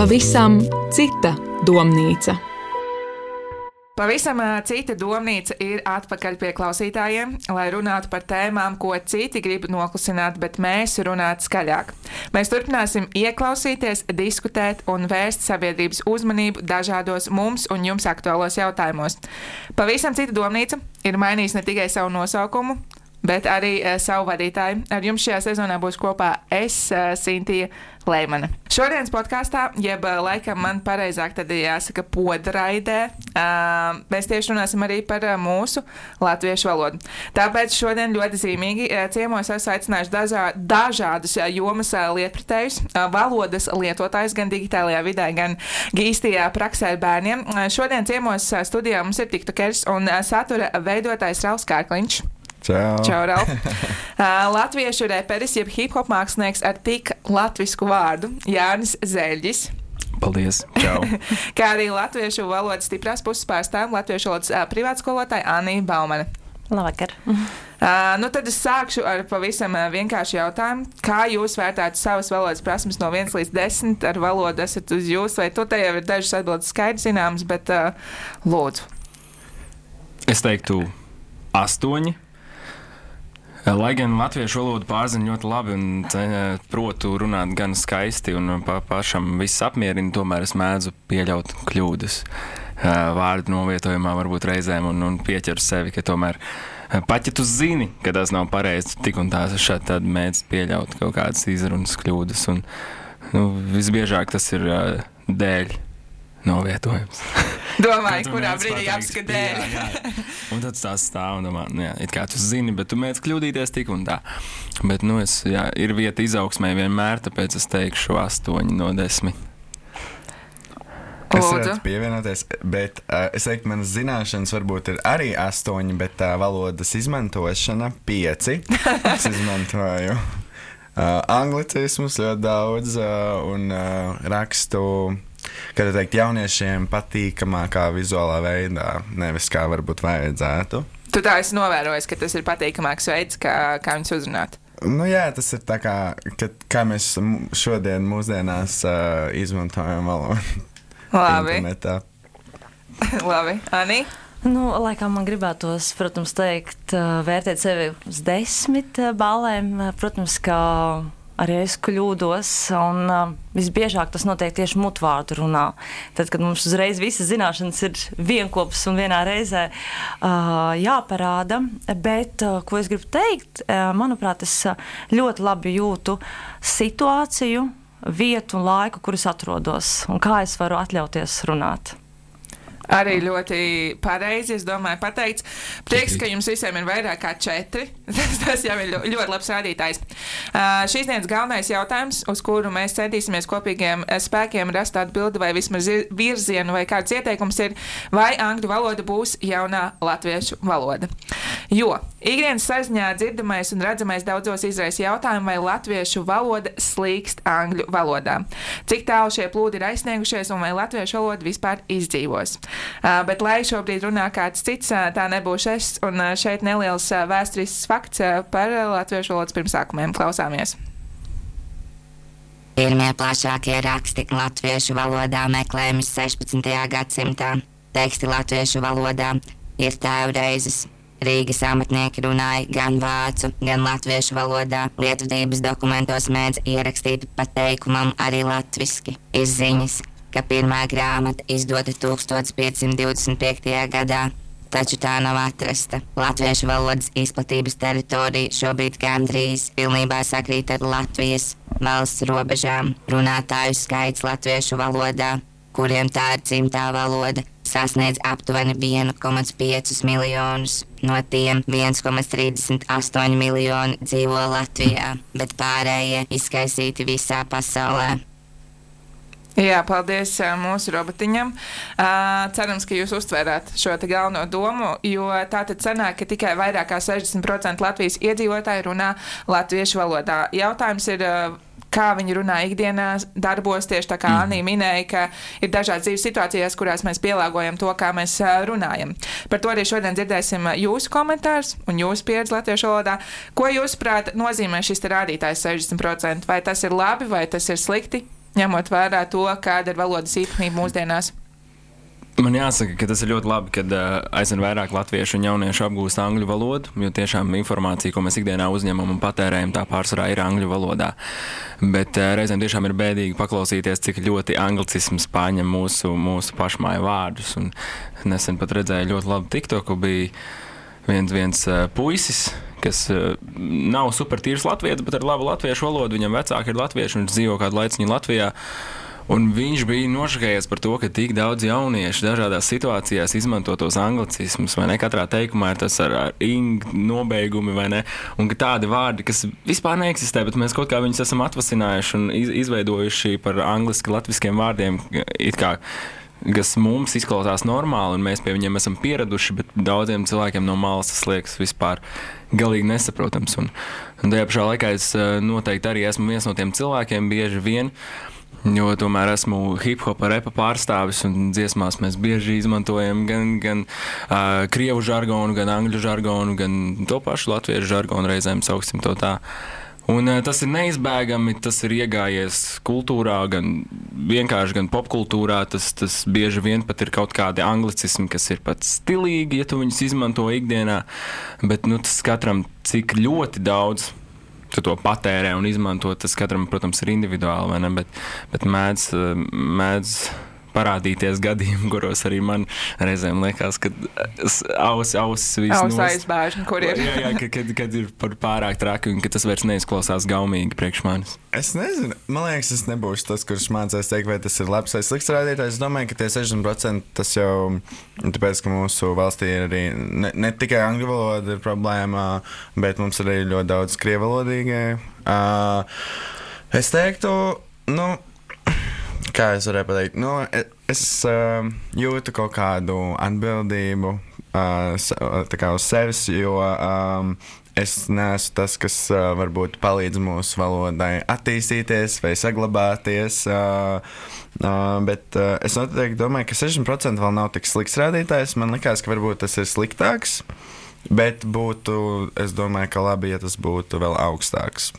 Pavisam cita domnīca. Pavisam cita domnīca ir atpakaļ pie klausītājiem, lai runātu par tēmām, ko citi grib noklusināt, bet mēs runāt skaļāk. Mēs turpināsim ieklausīties, diskutēt un vērst sabiedrības uzmanību dažādos mums un jums aktuālos jautājumos. Pavisam cita domnīca ir mainījusi ne tikai savu nosaukumu, bet arī savu vadītāju. Ar jums šajā sezonā būs kopā es, Sintija Leimane. Šodienas podkāstā, jeb laikam man pareizāk tad jāsaka podraidē, mēs tieši runāsim arī par mūsu latviešu valodu. Tāpēc šodien ļoti zīmīgi ciemos esmu aicinājuši dažādus jomas lietpratējus, valodas lietotājus gan digitālajā vidē, gan īstajā praksē ar bērniem. Šodien ciemos studijā mums ir tiktokers un satura veidotājs Ralfs Kārkliņš. Čau, Ralf. Latviešu reperis, jeb hip-hop mākslinieks ar tik latvisku vārdu Jānis Zeļģis. Paldies, čau. Kā arī latviešu valodas stiprās puses pārstāv latviešu valodas privātskolotāja Anija Baumane. Labvakar. Tad es sākšu ar pavisam vienkāršu jautājumu. Kā jūs vērtētu savas valodas prasmes no 1 līdz 10? Ar valodu esat uz jūs, vai tu te jau ir dažas atbildes skaidrs zināmas, bet lūdzu. Es teiktu 8. Lai gan latviešu valodu pārzinu ļoti labi un protu runāt gan skaisti un pašam viss apmierina, tomēr es mēdzu pieļaut kļūdas vārdu novietojumā varbūt reizēm un pieķeru sevi, ka tomēr pat ja tu zini, ka tas nav pareizi, tik un tās es šādi tad mēdzu pieļaut kaut kādas izrunas kļūdas un visbiežāk tas ir dēļ novietojums. Domāju, kurā brīdī jāapskat dēļ. Jā. Un tad tās stāv un domā, it kā tu zini, bet tu mēdz kļūdīties tik un tā. Bet, ir vieta izaugsmē vienmēr, tāpēc es teikšu 8 no 10. Es varētu pievienoties, bet es teiktu, manas zināšanas varbūt ir arī 8, bet valodas izmantošana 5. Es izmantoju anglicismus ļoti daudz un rakstu, kā teikt, jauniešiem patīkamākā vizuālā veidā, nevis kā varbūt vajadzētu. Tu tā esi novērojis, ka tas ir patīkamāks veids, kā viņus uzrunāt? Jā, tas ir tā kā mēs šodien mūsdienās izmantojam valodu. Labi. Internetā. Labi. Ani? Laikam man gribētos, protams, teikt, vērtēt sevi uz 10 balēm. Protams, ka arī es kļūdos, un visbiežāk tas notiek tieši mutvārdu runā. Tad, kad mums uzreiz visas zināšanas ir vienkopas un vienā reizē jāparāda, bet, ko es gribu teikt, manuprāt, es ļoti labi jūtu situāciju, vietu un laiku, kur es atrodos, un kā es varu atļauties runāt. Arī ļoti pareizi, es domāju, pateikts. Prieks, ka jums visiem ir vairāk kā 4. Tas jau ir ļoti labs rādītājs. Šīs dienas galvenais jautājums, uz kuru mēs centīsimies kopīgiem spēkiem rast atbildi vai vismaz virzienu vai kāds ieteikums ir, vai angļu valoda būs jaunā latviešu valoda. Jo ikdienas saziņā dzirdamais un redzamais daudzos izraisa jautājumu, vai latviešu valoda slīkst angļu valodā. Cik tālu šie plūdi ir aizsniegušies un vai latviešu valoda vispār izdzīvos. Bet lai šobrīd runā kāds cits, tā nebūs es, un šeit neliels vēsturisks fakts par latviešu valodas pirmsākumiem. Klausāmies. Pirmie plašākie raksti latviešu valodā meklējumi 16. gadsimtā. Teksti latviešu valodā ir tēvreizes. Rīgas amatnieki runāja gan vācu, gan latviešu valodā. Lietuvības dokumentos mēdz ierakstīt pa teikumam arī latviski. Ir ziņas, ka pirmā grāmata izdota 1525. gadā, taču tā nav atrasta. Latviešu valodas izplatības teritorija šobrīd gandrīz pilnībā sakrīt ar Latvijas valsts robežām. Runātāju skaits latviešu valodā, kuriem tā ir dzimtā valoda, sasniedz aptuveni 1,5 miljonus. No tiem 1,38 miljoni dzīvo Latvijā, bet pārējie izkaisīti visā pasaulē. Jā, paldies mūsu robotiņam. Cerams, ka jūs uztvērāt šo te galveno domu, jo tā tad sanāk, ka tikai vairāk kā 60% Latvijas iedzīvotāji runā latviešu valodā. Jautājums ir, kā viņi runā ikdienā, darbos, tieši tā kā Anija minēja, ka ir dažādas dzīves situācijas, kurās mēs pielāgojam to, kā mēs runājam. Par to arī šodien dzirdēsim jūsu komentārus un jūsu pieredzi latviešu valodā. Ko jūsuprāt nozīmē šis rādītājs 60%? Vai tas ir labi, vai tas ir slikti? ņemot vērā to, kāda ir valodas īpatnība mūsdienās? Man jāsaka, ka tas ir ļoti labi, kad aizvien vairāk latviešu un jauniešu apgūst angļu valodu, jo tiešām informācija, ko mēs ikdienā uzņemam un patērējam, tā pārsvarā ir angļu valodā. Bet reizēm tiešām ir bēdīgi paklausīties, cik ļoti anglicisms pārņem mūsu pašmāju vārdus. Un nesen pat redzēju ļoti labu TikToku, bija viens puisis, kas nav super tīrs latvietis, bet ar labu latviešu valodu. Viņam vecāki ir latvieši, un viņš dzīvo kādu laiciņu Latvijā. Un viņš bija nošakējies par to, ka tik daudz jauniešu dažādās situācijās izmanto tos anglicismus, vai ne? Katrā teikumā ir tas ar ing nobeigumi, vai ne? Un ka tādi vārdi, kas vispār neeksistē, bet mēs kaut kā viņus esam atvasinājuši un izveidojuši par angliski latviskiem vārdiem, it kā, kas mums izklausās normāli, un mēs pie viņiem esam pieraduši, bet daudziem cilvēkiem no malas tas liekas vispār galīgi nesaprotams. Un tajā pašā laikā es noteikti arī esmu viens no tiem cilvēkiem bieži vien, jo tomēr esmu hip-hopa, repa pārstāvis, un dziesmās mēs bieži izmantojam gan krievu žargonu, gan angļu žargonu, gan to pašu latviešu žargonu reizēm sauksim to tā. Un tas ir neizbēgami, tas ir iegājies kultūrā, gan vienkārši, gan popkultūrā, tas bieži vien pat ir kaut kādi anglicismi, kas ir pat stilīgi, ja tu viņus izmanto ikdienā, bet tas katram cik ļoti daudz tu to patērē un izmanto, tas katram, protams, ir individuāli, vai ne? Bet mēdz parādīties gadījumi, kuros arī man reizēm liekas, ka ausis viss aizbēžņi, kur ir. Jā, kad ir pārāk traki un ka tas vairs neizklausās gaumīgi priekš manis. Es nezinu, man liekas, es nebūšu tas, kurš mācās teikt, vai tas ir labs vai slikts rādītājs. Es domāju, ka tie 60% tas jau, tāpēc, ka mūsu valstī ir arī ne tikai angļu valoda ir problēma, bet mums ir arī ļoti daudz krievalodīgie. Es teiktu, kā es varēju pateikt, es jūtu kaut kādu atbildību tā kā uz sevis, jo es neesmu tas, kas varbūt palīdz mūsu valodai attīstīties vai saglabāties, bet es noteikti domāju, ka 60% vēl nav tik slikts rādītājs. Man likās, ka varbūt tas ir sliktāks, bet būtu, es domāju, ka labi, ja tas būtu vēl augstāks.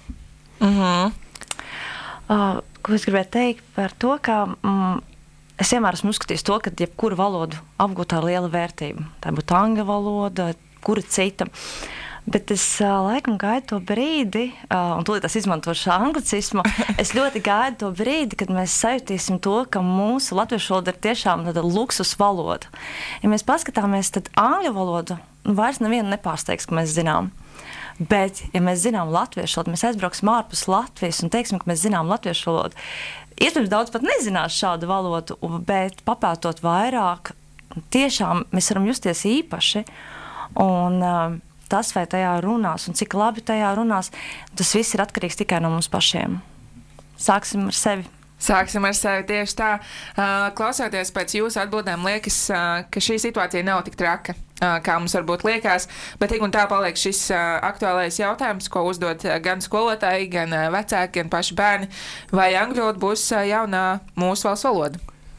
Ko es gribēju teikt par to, ka es vienmēr esmu uzskatījis to, ka jebkuru valodu apgūt ir liela vērtība. Tā būtu angļu valoda, kura cita. Bet es laikam gaidu to brīdi, un tūlīt es izmantošu anglicismu, es ļoti gaidu to brīdi, kad mēs sajutīsim to, ka mūsu latviešu valoda ir tiešām tāda luksus valoda. Ja mēs paskatāmies, tad angļu valodu vairs nevienu nepārsteigs, ka mēs zinām. Bet, ja mēs zinām latviešu valodu, mēs aizbrauksim ārpus Latvijas un teiksim, ka mēs zinām latviešu valodu. Iespējams, daudz pat nezinās šādu valodu, bet papētot vairāk, tiešām mēs varam justies īpaši. Un tas, vai tajā runās un cik labi tajā runās, tas viss ir atkarīgs tikai no mums pašiem. Sāksim ar sevi. Sāksim ar sevi tieši tā. Klausoties pēc jūsu atbildēm, liekas, ka šī situācija nav tik traka, kā mums varbūt liekas, bet tik un tā paliek šis aktuālais jautājums, ko uzdod gan skolotāji, gan vecāki, gan paši bērni, vai angļu valoda būs jaunā mūsu valsts valoda?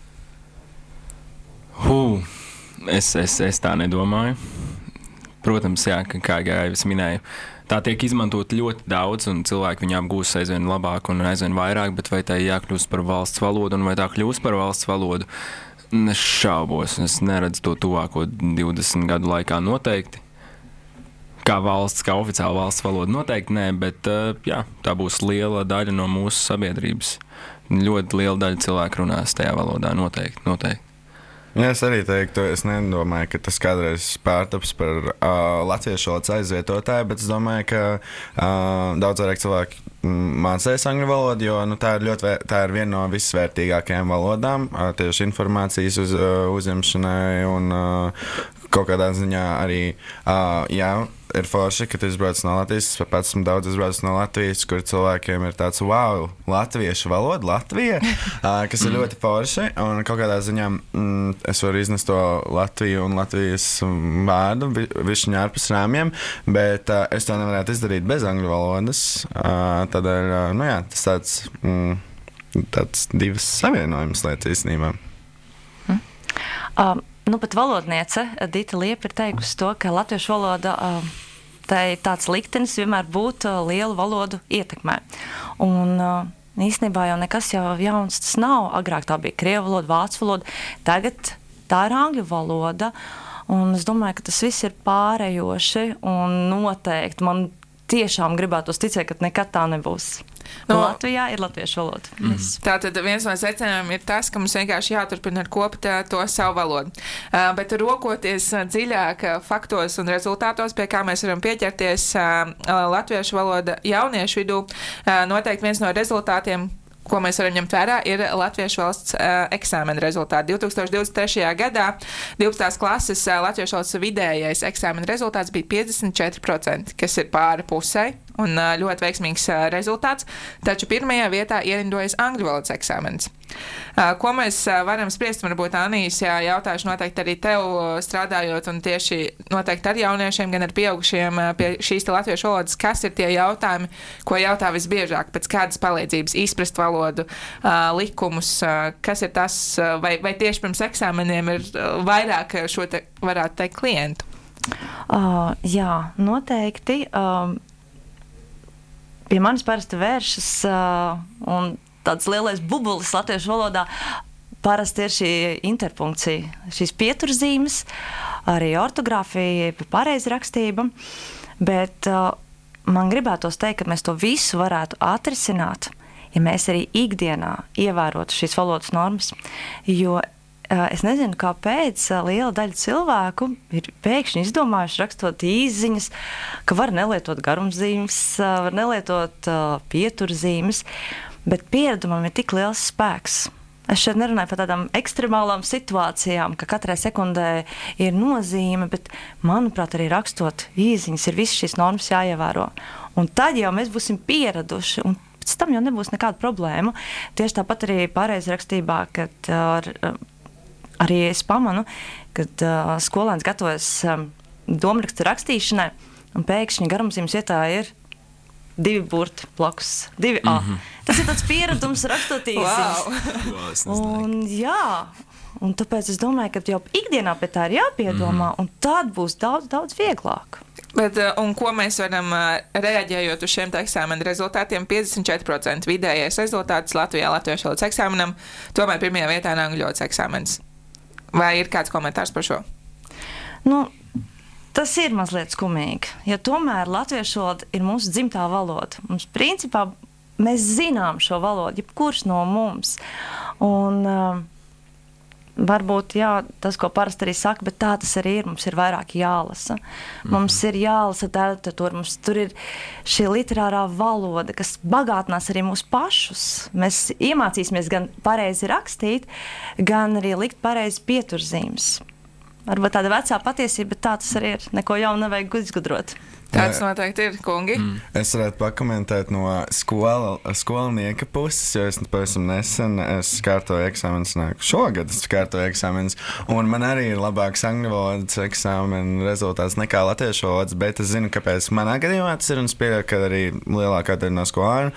Es tā nedomāju. Protams, jā, kā jau es minēju, tā tiek izmantot ļoti daudz, un cilvēki viņu apgūs aizvien labāk un aizvien vairāk, bet vai tā jākļūst par valsts valodu, un vai tā kļūst par valsts valodu, es šaubos. Es neredzu to tuvāko 20 gadu laikā noteikti. Kā valsts, kā oficiāla valsts valoda noteikti nē, bet jā, tā būs liela daļa no mūsu sabiedrības. Ļoti liela daļa cilvēku runās tajā valodā noteikti. Jā, es arī teiktu, es nedomāju, ka tas kādreiz pārtaps par latviešu valodas aizvietotāju, bet es domāju, ka daudz vairāk cilvēki mācīs angļu valodu, jo tā ir viena no visvērtīgākajām valodām tieši informācijas uzņemšanai un kaut kādā ziņā arī, jā, ir forši, ka tu izbrauc no Latvijas. Es pats esmu daudz izbraucis no Latvijas, kur cilvēkiem ir tāds, wow, latviešu valoda, Latvija, kas ir ļoti forši. Un kaut kādā ziņā es varu iznest to Latviju un Latvijas vārdu višķiņā ārpus rāmjiem, bet es to nevarētu izdarīt bez angļu valodas. Tādēļ, jā, tas tāds divas savienojumas lietas īstenībā. Pat valodniece Dita Liepa ir teikusi to, ka latviešu valoda tā ir tāds liktenis vienmēr būt lielu valodu ietekmē. Un Īstenībā jau nekas jau jauns tas nav. Agrāk tā bija krievu valoda, vācu valoda, tagad tā ir angļu valoda. Un es domāju, ka tas viss ir pārējoši un noteikti man tiešām gribētos ticēt, ka nekad tā nebūs. Latvijā ir latviešu valoda. Tātad viens no secinājumiem ir tas, ka mums vienkārši jāturpina ar kopt to savu valodu. Bet rokoties dziļāk faktos un rezultātos, pie kā mēs varam pieķerties, latviešu valoda jauniešu vidū, noteikti viens no rezultātiem, ko mēs varam ņemt vērā, ir Latviešu valsts eksāmena rezultāti. 2023. gadā 12. klases Latviešu valsts vidējais eksāmena rezultāts bija 54%, kas ir pāri pusei un ļoti veiksmīgs rezultāts, taču pirmajā vietā ierindojas angļu valodas eksāmenis. Ko mēs varam spriest, varbūt Anīs, jautāšu noteikti arī tev strādājot un tieši noteikti ar jauniešiem, gan ar pieaugušiem pie šīs latviešu valodas, kas ir tie jautājumi, ko jautā visbiežāk, pēc kādas palīdzības izprast valodu, likumus, kas ir tas, vai tieši pirms eksāmeniem ir vairāk šo te, varētu teikt, klientu? Jā, noteikti. Pie manis parasti vēršas un tāds lielais bubulis latviešu valodā parasti ir šī interpunkcija, šīs pieturzīmes, arī ortogrāfija, pareizrakstība, bet man gribētos teikt, ka mēs to visu varētu atrisināt, ja mēs arī ikdienā ievērotu šīs valodas normas, jo es nezinu, kāpēc liela daļa cilvēku ir pēkšņi izdomājuši rakstot īsziņas, ka var nelietot garumzīmes, var nelietot pieturzīmes, bet pieredumam ir tik liels spēks. Es šeit nerunāju par tādām ekstremālām situācijām, ka katrai sekundē ir nozīme, bet, manuprāt, arī rakstot īsziņas ir visas šīs normas jāievēro. Un tad jau mēs būsim pieraduši, un pēc tam jau nebūs nekāda problēma. Tieši tāpat arī pareizrakstībā, kad arī es pamanu, kad skolēns gatavojas domrakstu rakstīšanai, un pēkšņi garumzīmes vietā ir 2 burti blakus, 2 A. Tas ir tāds pieredums rakstot īsziņas. Un jā, un tāpēc es domāju, ka jau ikdienā pie tā ir jāpiedomā, un tad būs daudz, daudz vieglāk. Bet, un ko mēs varam reaģējot uz šiem eksāmena rezultātiem? 54% vidējais rezultāts Latvijā latviešu valodas eksāmenam, tomēr pirmajā vietā ir angļu valodas eksāmenis. Vai ir kāds komentārs par šo? Tas ir mazliet skumīgi, jo tomēr latviešu valoda ir mūsu dzimtā valoda. Mums principā mēs zinām šo valodu, jebkurš no mums. Un varbūt, jā, tas, ko parasti arī saka, bet tā tas arī ir, mums ir vairāk jālasa. Mums ir jālasa literatūra, mums tur ir šī literārā valoda, kas bagātinās arī mūs pašus. Mēs iemācīsimies gan pareizi rakstīt, gan arī likt pareizi pieturzīmes. Varbūt tāda vecā patiesība, bet tā tas arī ir. Neko jaunu nevajag izgudrot. Tāds noteikti ir, kungi. Es varētu pakomentēt no skolnieka puses, jo es pavisam nesen kārtoju eksāmenus, šogad es kārtoju eksāmenus, un man arī ir labāks angļu valodas eksāmena rezultāts nekā latviešu valodas, bet es zinu, kāpēc manā gadījumā tas ir, un es pieļauju, ka arī lielākā daļa no skolēnu.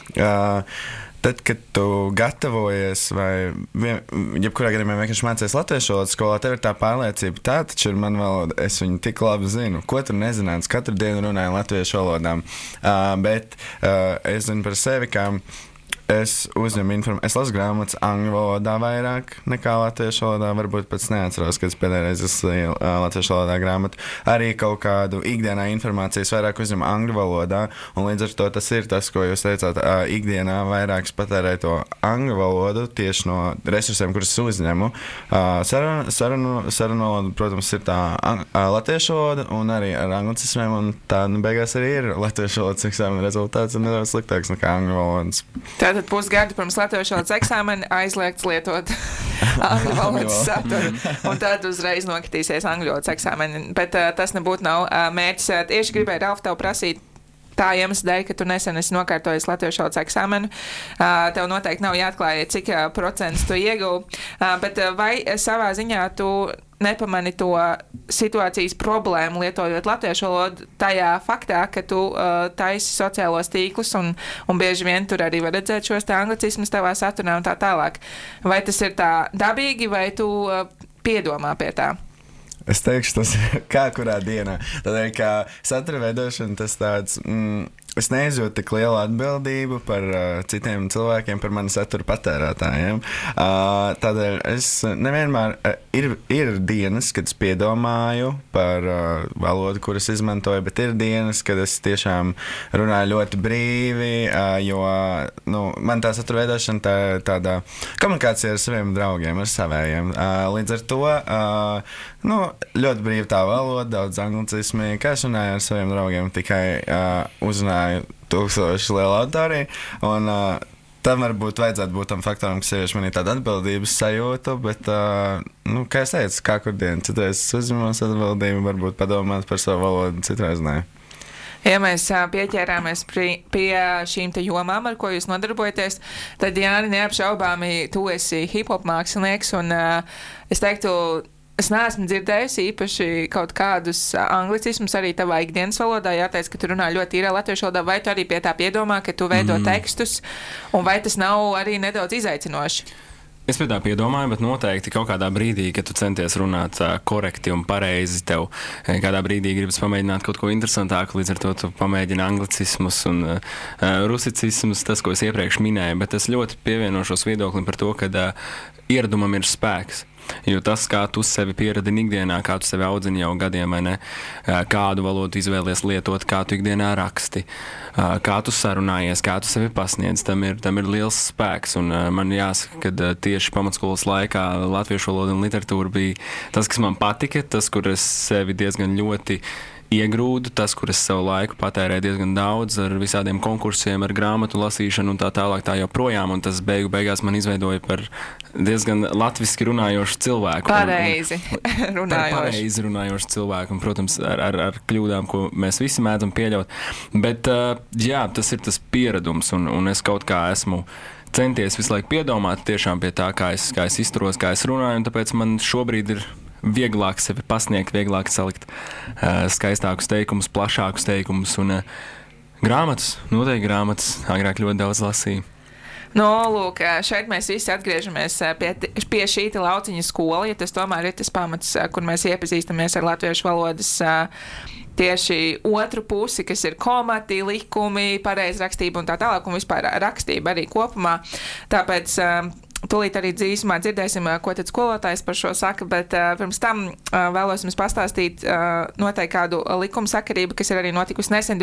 Tad, kad tu gatavojies vai jebkurā gadījumā vienkārši mācies latviešu valodas skolā, tev ir tā pārliecība, tā taču ir mana valoda, es viņu tik labi zinu. Ko tur nezināts? Katru dienu runāju latviešu valodām. Bet es zinu par sevi, ka es uzņemu informāciju. Es lasu grāmatas angļu valodā vairāk nekā latviešu valodā. Varbūt pēc neatceros, kad es pēdējā reizi lasīju latviešu valodā grāmatu. Arī kaut kādu ikdienā informācijas vairāk uzņemu angļu valodā. Un līdz ar to tas ir tas, ko jūs teicāt, ikdienā vairāk patērēju to angļu valodu tieši no resursiem, kurus uzņemu. Sarunu valoda, protams, ir tā latviešu valoda un arī ar anglicismiem. Un tā beigās arī ir latviešu valodas eksāmena rezultāts un nedaudz sliktāks nekā angļu valodas. Tātad pusgadu pirms latviešu valodas eksāmena aizliegts lietot angļu valodas saturu, un tad uzreiz nokritīsies angļu valodas eksāmeni. Bet tas nebūtu nav mērķis. Tieši gribēju, Ralf, tev prasīt tā iemesla dēļ, ka tu nesen esi nokārtojis latviešu valodas eksāmenu. Tev noteikti nav jāatklāja, cik procents tu ieguvi, bet vai savā ziņā tu nepamani to situācijas problēmu lietojot latviešu valodu tajā faktā, ka tu taisi sociālos tīklus un bieži vien tur arī var redzēt šos tā anglicismus tavā saturā un tā tālāk. Vai tas ir tā dabīgi, vai tu piedomā pie tā? Es teikšu, tas ir kā kurā dienā. Tādēļ, kā satura veidošana, tas tāds, es neizjūtu tik lielu atbildību par citiem cilvēkiem, par mani satura patērētājiem. Tādēļ es nevienmēr, ir dienas, kad es piedomāju par valodu, kuras izmantoju, bet ir dienas, kad es tiešām runāju ļoti brīvi, jo man tā satura veidošana tāda komunikācija ar saviem draugiem, ar savējiem. Līdz ar to ļoti brīva tā valoda, daudz anglicismi, kā es runāju ar saviem draugiem, tikai uzrunāju 1000 lielu auditoriju, un tam varbūt vajadzētu būt tam faktoram, ka sievieši man ir tāda atbildības sajūta, bet, kā es teicu, kā kur dienu, citreiz es uzņemos atbildību, varbūt padomāt par savu valodu, citreiz nē. Ja mēs pieķērāmies pie šīm te jomām, ar ko jūs nodarbojaties, tad, Jāni, neapšaubāmi, tu esi hip-hop mākslinieks, un es teiktu, es neesmu dzirdējusi īpaši kaut kādus anglicismus arī tavā ikdienas valodā. Jāteic, ka tu runā ļoti īrā latviešu valodā, vai tu arī pie tā piedomā, ka tu veido tekstus, un vai tas nav arī nedaudz izaicinoši? Es pie tā piedomāju, bet noteikti kaut kādā brīdī, kad tu centies runāt korekti un pareizi, tev kādā brīdī gribas pamēģināt kaut ko interesantāku, līdz ar to tu pamēģini anglicismus un rusicismus, tas, ko es iepriekš minēju, bet es ļoti pievienošos viedoklim par to, ka ieradumam ir spēks. Jo tas, kā tu sevi pieradini ikdienā, kā tu sevi audzini jau gadiem, vai ne, kādu valodu izvēlies lietot, kā tu ikdienā raksti, kā tu sarunājies, kā tu sevi pasniedz, tam ir liels spēks. Un man jāsaka, ka tieši pamatskolas laikā latviešu valoda un literatūra bija tas, kas man patika, tas, kur es sevi diezgan ļoti iegrūdu, tas, kur es savu laiku patērēju diezgan daudz ar visādiem konkursiem, ar grāmatu lasīšanu un tā tālāk tā joprojām, un tas beigās man izveidoja par diezgan latviski runājošu cilvēku. Pareizi runājošu. Pareizi runājošu cilvēku, un, protams, ar kļūdām, ko mēs visi mēdzam pieļaut. Bet, jā, tas ir tas pieredums, un es kaut kā esmu centies visu laiku piedomāt tiešām pie tā, kā es izturos, kā es runāju, un tāpēc man šobrīd ir vieglāk sevi pasniegt, vieglāk salikt skaistākus teikumus, plašākus teikumus un grāmatas, noteikti grāmatas, agrāk ļoti daudz lasīju. Lūk, šeit mēs visi atgriežamies pie šī lauciņa skola, ja tas tomēr ir tas pamats, kur mēs iepazīstamies ar latviešu valodas tieši otru pusi, kas ir komati, likumi, pareizrakstība un tā tālāk, un vispār rakstība arī kopumā. Tāpēc tūlīt arī dzīsumā dzirdēsim, ko tad skolotājs par šo saka, bet pirms tam vēlos jums pastāstīt noteikti kādu likumu sakarību, kas ir arī notikusi nesen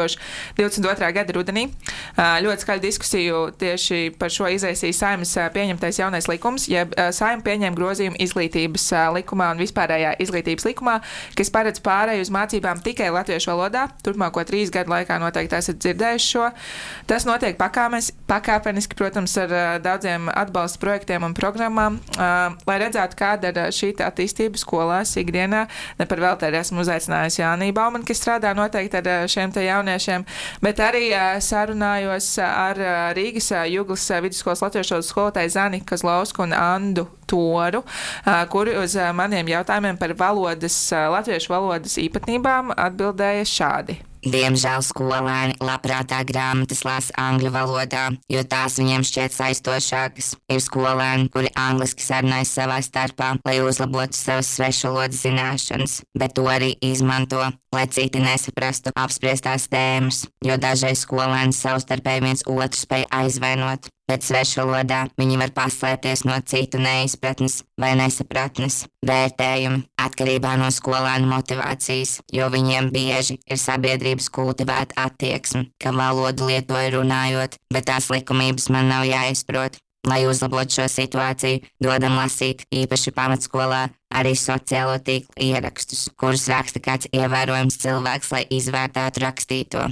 2022. gada rudenī. Ļoti skaļu diskusiju tieši par šo izraisīja Saeimas pieņemtais jaunais likums, jeb Saeima pieņēma grozījumu izglītības likumā un vispārējā izglītības likumā, kas paredz pārēju uz mācībām tikai latviešu valodā. Turpmāko 3 gadu laikā noteikti esat dzirdējuši šo. Tas notiek pakāpeniski, protams, ar daudziem atbalsta projektiem un programmām, lai redzētu, kāda ir šī attīstība skolās ikdienā. Ne par velti arī esmu uzaicinājusi Jānī Baumani, kas strādā noteikti ar šiem te jauniešiem, bet arī sarunājos ar Rīgas Juglas vidusskolas latviešu valodas skolotāju Zani Kazlausku un Andu Toru, kuri uz maniem jautājumiem par latviešu valodas īpatnībām atbildēja šādi. Diemžēl skolēni labprātāk grāmatas lasa angļu valodā, jo tās viņiem šķiet saistošākas. Ir skolēni, kuri angliski sarunājas savā starpā, lai uzlabotu savas svešvalodas zināšanas, bet to arī izmanto, lai citi nesaprastu apspriestās tēmas, jo dažreiz skolēni savstarpēji viens otru spēj aizvainot. Bet svešvalodā viņi var paslēpties no citu neizpratnes vai nesapratnes vērtējumi atkarībā no skolēnu motivācijas, jo viņiem bieži ir sabiedrības kultivēta attieksme, ka valodu lietoja runājot, bet tās likumības man nav jāizprot. Lai uzlabotu šo situāciju, dodam lasīt īpaši pamatskolā arī sociālo tīklu ierakstus, kurus raksta kāds ievērojams cilvēks, lai izvērtētu rakstīto.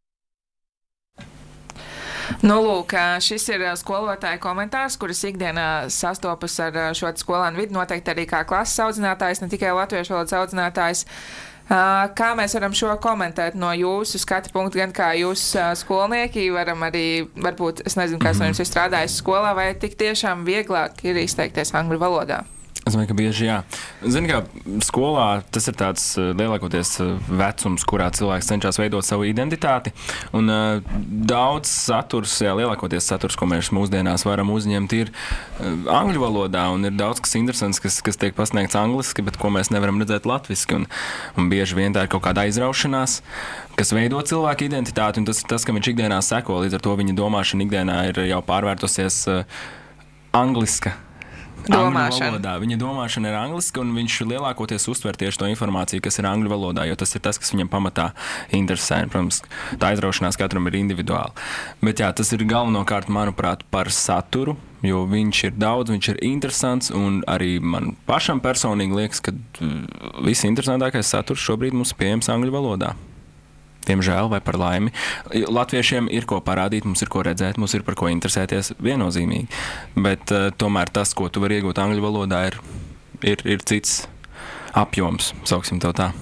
Lūk, šis ir skolotāja komentārs, kuras ikdienā sastopas ar šo skolēnu vidi, noteikti arī kā klases audzinātājs, ne tikai latviešu valodas audzinātājs. Kā mēs varam šo komentēt no jūsu skatu punktu, gan kā jūs skolnieki, varam arī, varbūt, es nezinu, kāds no jums ir strādājis skolā, vai tik tiešām vieglāk ir izteikties angļu valodā? Es domāju, ka bieži jā. Zini, kā skolā tas ir tāds lielākoties vecums, kurā cilvēks cenšas veidot savu identitāti. Un daudz saturs, lielākoties saturs, ko mēs mūsdienās varam uzņemt, ir angļu valodā. Un ir daudz kas interesants, kas tiek pasniegts angliski, bet ko mēs nevaram redzēt latviski. Un bieži vien tā ir kaut kāda aizraušanās, kas veido cilvēku identitāti. Un tas ir tas, ka viņš ikdienā seko. Līdz ar to viņa domāšana ikdienā ir jau pārvērtusies angliska. Valodā. Viņa domāšana ir angliska, un viņš lielākoties uztver tieši to informāciju, kas ir angļu valodā, jo tas ir tas, kas viņam pamatā interesē. Protams, tā aizraušanās katram ir individuāli. Bet jā, tas ir galvenokārt, manuprāt, par saturu, jo viņš ir daudz, viņš ir interesants, un arī man pašam personīgi liekas, ka visinteresantākais saturs šobrīd mums pieejams angļu valodā. Diemžēl vai par laimi. Latviešiem ir ko parādīt, mums ir ko redzēt, mums ir par ko interesēties viennozīmīgi. Bet tomēr tas, ko tu vari iegūt angļu valodā, ir cits apjoms, sauksim to tā.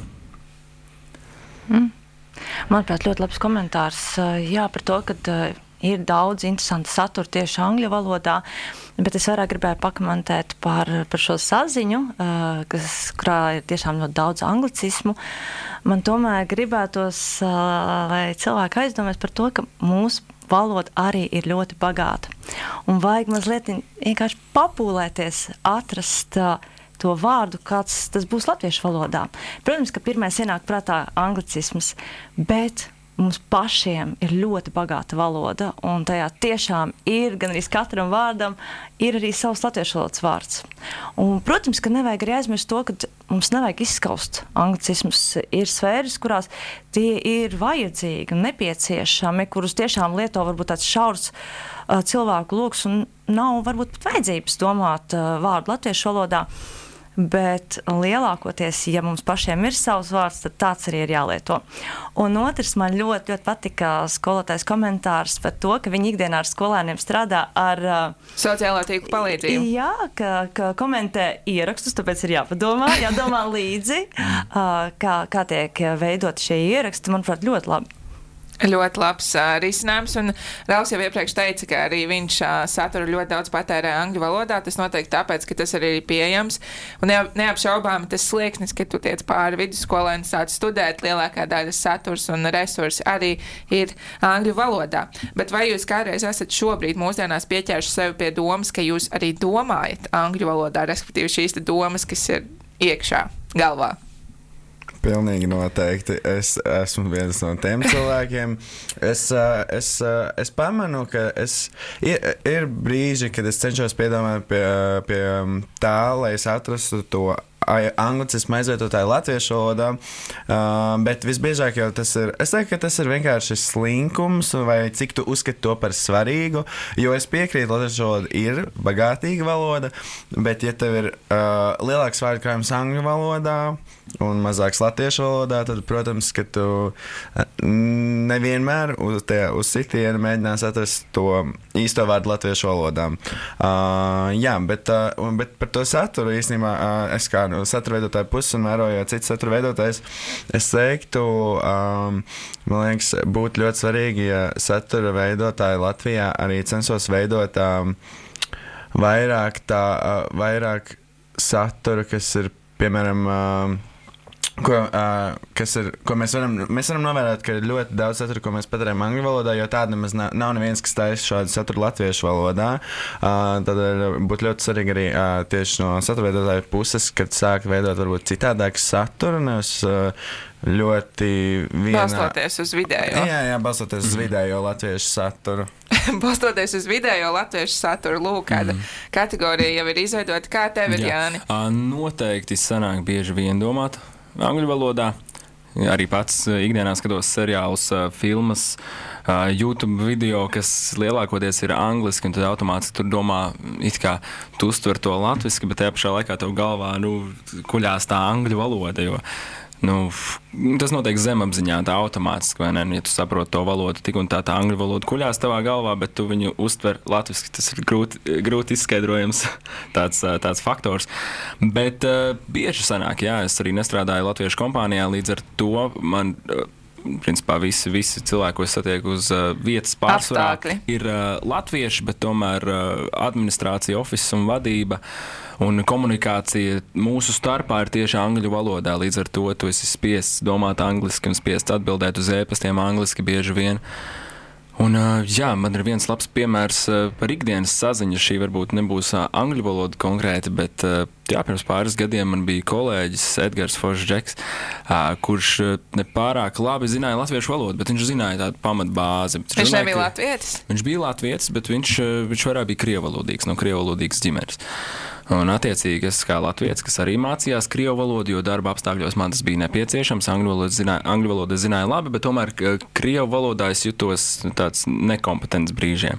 Manuprāt, ļoti labs komentārs. Jā, par to, ka ir daudz interesantu saturu tieši angļu valodā, bet es vairāk gribēju pakomentēt par šo saziņu, kurā ir tiešām ļoti daudz anglicismu. Man tomēr gribētos, lai cilvēki aizdomās par to, ka mūsu valoda arī ir ļoti bagāta. Un vajag mazliet vienkārši papūlēties, atrast to vārdu, kāds tas būs latviešu valodā. Protams, ka pirmais ienāk prātā anglicisms, bet mums pašiem ir ļoti bagāta valoda, un tajā tiešām ir, gan arī katram vārdam, ir arī savs latviešu valodas vārds. Un, protams, ka nevajag arī aizmirst to, ka mums nevajag izskaust anglicismus. Ir sfēras, kurās tie ir vajadzīgi un nepieciešami, kurus tiešām lieto varbūt tāds šaurs cilvēku loks, un nav varbūt pat vajadzības domāt vārdu latviešu valodā. Bet lielākoties, ja mums pašiem ir savs vārds, tad tāds arī ir jālieto. Un otrs, man ļoti patika skolotājs komentārs par to, ka viņi ikdienā ar skolēniem strādā ar sociālo tīklu palīdzību. Jā, ka komentē ierakstus, tāpēc ir jādomā līdzi, kā tiek veidot šie ieraksti. Manuprāt, ļoti labi. Ļoti labs risinājums, un Rauls jau iepriekš teica, ka arī viņš saturu ļoti daudz patērē angļu valodā. Tas noteikti tāpēc, ka tas arī ir pieejams. Un neapšaubām tas slieksnis, ka tu tiec pāri vidusskolai un sāc studēt, lielākā daļa saturs un resursi arī ir angļu valodā. Bet vai jūs kādreiz esat šobrīd mūsdienās pieķērši sevi pie domas, ka jūs arī domājat angļu valodā, respektīvi šīs domas, kas ir iekšā galvā? Pilnīgi noteikti. Es esmu viens no tiem cilvēkiem. Es pamanu, ka ir brīži, kad es cenšos piedomāt pie tā, lai es atrastu to anglicismu aizvietotāju latviešu valodā, bet visbiežāk jau tas ir, es teiktu, ka tas ir vienkārši slinkums, vai cik tu uzskati to par svarīgu, jo es piekrītu, latviešu valoda ir bagātīga valoda, bet ja tev ir lielāks vārdu krājums angļu valodā un mazāks latviešu valodā, tad, protams, ka tu nevienmēr uz sitienu mēģinās atrast to īsto vārdu latviešu valodā. Jā, bet par to saturu īstenībā es kā satura veidotāju puses un vērojot citu satura veidotājs, es teiktu, man liekas, būtu ļoti svarīgi, ja satura veidotāji Latvijā arī censos veidot vairāk satura, kas ir, piemēram, ko mēs varam novērot, ka ir ļoti daudz satura, ko mēs patērējam angļu valodā, jo tāda nemaz nav neviens, kas taisa šādu saturu latviešu valodā. Tad būtu ļoti svarīgi arī tieši no satura veidotāju puses, kad sāk veidot varbūt citādāku saturu, nevis ļoti balstoties uz vidējo. Jā, balstoties uz vidējo latviešu saturu. Balstoties uz vidējo latviešu saturu, lūk, kāda kategorija jau ir izveidota. Kā tev ir, Jāni? Noteikti sanāk bieži vien domāt angļu valodā. Arī pats ikdienā skatos seriālus, filmas, YouTube video, kas lielākoties ir angliski, un tad automātiski tur domā, it kā tu uztver to latviski, bet tajā pašā laikā tev galvā kuļās tā angļu valoda, jo tas notiek zemapziņā, tā automātiski, vai ne? Ja tu saproti to valodu, tik un tā angļu valoda kuļās tavā galvā, bet tu viņu uztver latviski, tas ir grūti izskaidrojams tāds faktors. Bet bieži sanāk, jā, es arī nestrādāju latviešu kompānijā, līdz ar to man principā visi cilvēki, ko es satieku uz vietas pārsvarā, ir latvieši, bet tomēr administrācija, office un vadība un komunikācija mūsu starpā ir tieši angļu valodā. Līdz ar to tu esi spiests domāt angliski un spiests atbildēt uz e-pastiem angliski bieži vien. Un, jā, man ir viens labs piemērs par ikdienas saziņu. Šī varbūt nebūs angļu valoda konkrēti, bet jā, pirms pāris gadiem man bija kolēģis Edgars Forsdžeks, kurš nepārāk labi zināja latviešu valodu, bet viņš zināja tādu pamatbāzi. Viņš nebija latvietis? Viņš bija latvietis, bet viņš vairāk bija krievalodīgs, no krievalodīgas ģimenes. Un, attiecīgi, es kā latvietis, kas arī mācījās krievu valodu, jo darba apstākļos man tas bija nepieciešams. Angļu valodu zināju labi, bet tomēr krievu valodā es jutos tāds nekompetents brīžiem.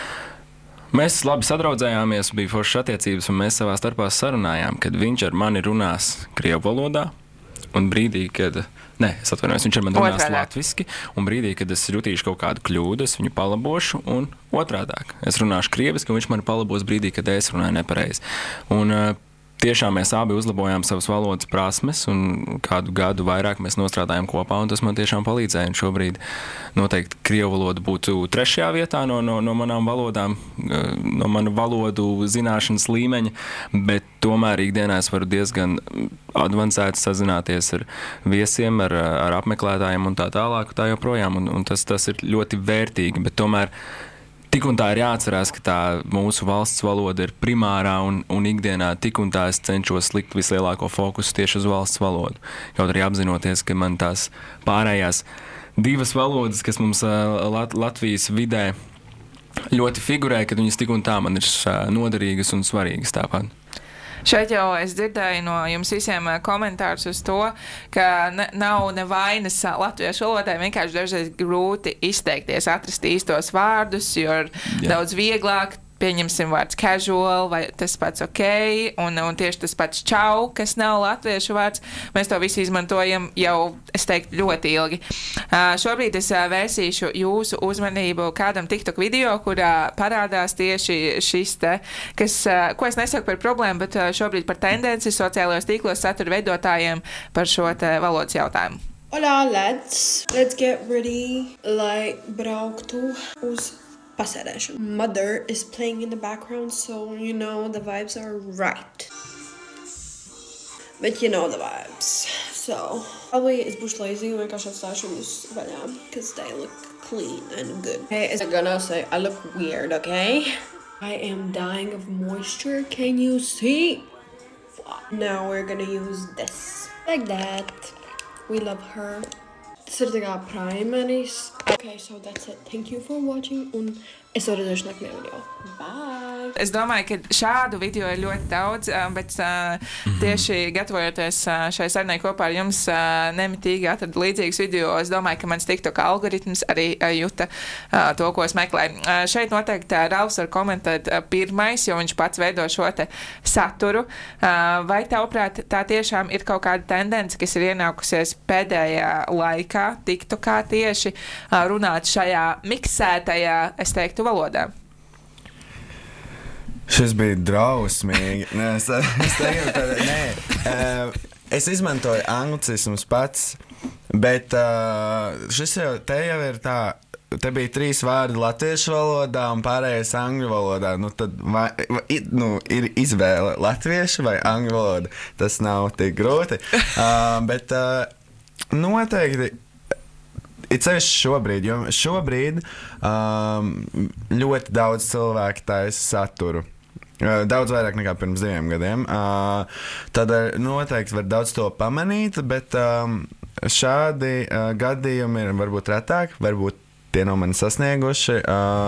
Mēs labi sadraudzējāmies, bija foršas attiecības, un mēs savā starpā sarunājām, kad viņš ar mani runās krievu valodā, un brīdī, kad... es atvainojos, viņš ar mani runās latviski, un brīdī, kad es jutīšu kaut kādu kļūdu, es viņu palabošu, un otrādāk. Es runāšu krieviski, un viņš mani palabos brīdī, kad es runāju nepareizi. Un tiešām mēs abi uzlabojām savas valodas prasmes, un kādu gadu vairāk mēs nostrādājām kopā, un tas man tiešām palīdzēja. Un šobrīd noteikti krievu valoda būtu 3. vietā no manām valodām, no manu valodu zināšanas līmeņa, bet tomēr ikdienā es varu diezgan advancēti sazināties ar viesiem, ar apmeklētājiem un tā tālāk, tā joprojām, un tas ir ļoti vērtīgi, bet tomēr tik un tā ir jāatcerās, ka tā mūsu valsts valoda ir primārā un ikdienā tik un tā es cenšos likt vislielāko fokusu tieši uz valsts valodu. Kaut arī apzinoties, ka man tās pārējās 2 valodas, kas mums Latvijas vidē ļoti figurē, kad viņas tik un tā man ir noderīgas un svarīgas tāpat. Šeit jau es dzirdēju no jums visiem komentārus uz to, ka nav nevainas latviešu valodai, vienkārši dažreiz grūti izteikties, atrast īstos vārdus, jo ir daudz vieglāk. Pieņemsim vārds casual vai tas pats ok, un tieši tas pats čau, kas nav latviešu vārds. Mēs to visu izmantojam jau, es teiktu, ļoti ilgi. Šobrīd es vērsīšu jūsu uzmanību kādam TikTok video, kurā parādās tieši šis te, ko es nesaku par problēmu, bet šobrīd par tendenci sociālajos tīklos satura veidotājiem par šo te valodas jautājumu. Hola, let's get ready, lai brauktu uz pasēdēšanu. Mother is playing in the background, so you know the vibes are right. But you know the vibes. So, probably es būšu lazy un vienkārši atstāšu viņus vaļā, because they look clean and good. Hey, I'm gonna say I look weird, okay? I am dying of moisture, can you see? Now we're gonna use this. Like that. We love her. Tas ir tā kā primaries. Okay, so that's it. Thank you for watching, un es to redzēšu nākamajā video. Bye! Es domāju, ka šādu video ir ļoti daudz, bet tieši gatavojoties šai sarunai kopā ar jums, nemitīgi atradu līdzīgus video. Es domāju, ka mans TikTok algoritms arī juta to, ko es meklēju. Šeit noteikti Ralfs var komentēt pirmais, jo viņš pats veido šo te saturu. Vai tavuprāt, tā tiešām ir kaut kāda tendence, kas ir ienākusies pēdējā laikā TikTokā tieši runāt šajā miksētajā, es teiktu, valodā? Šis bija drausmīgi. Es izmantoju anglicismus pats, bet šis jau ir tā, te bija 3 vārdi latviešu valodā un pārējais angļu valodā. Tad ir izvēle latviešu vai angļu valoda. Tas nav tik grūti. Bet noteikti it sevišķi šobrīd, jo šobrīd ļoti daudz cilvēku taisa saturu. Daudz vairāk nekā pirms 2 gadiem. Tad noteikti var daudz to pamanīt, bet šādi gadījumi ir varbūt retāk, varbūt tie nav mani sasnieguši.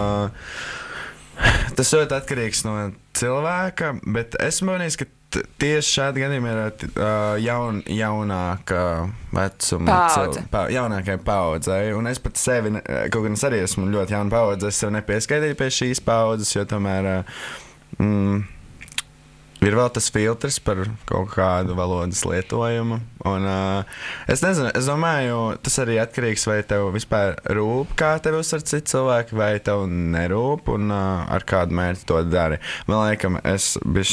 Tas ļoti atkarīgs no cilvēka, bet esmu pamanījis, ka tieši šādi gadījumi ir jaunāka vecuma jaunākai paudzei, un es pat sevi, kaut gan es arī esmu ļoti jauna paudze, es sev nepieskaitīju pie šīs paudzes, jo tomēr ir vēl tas filtrs par kaut kādu valodas lietojumu. Un, es nezinu, es domāju, tas arī atkarīgs, vai tev vispār rūp, kā tev uzsver citi cilvēki, vai tev nerūp un ar kādu mērķi to dari. Man laikam, es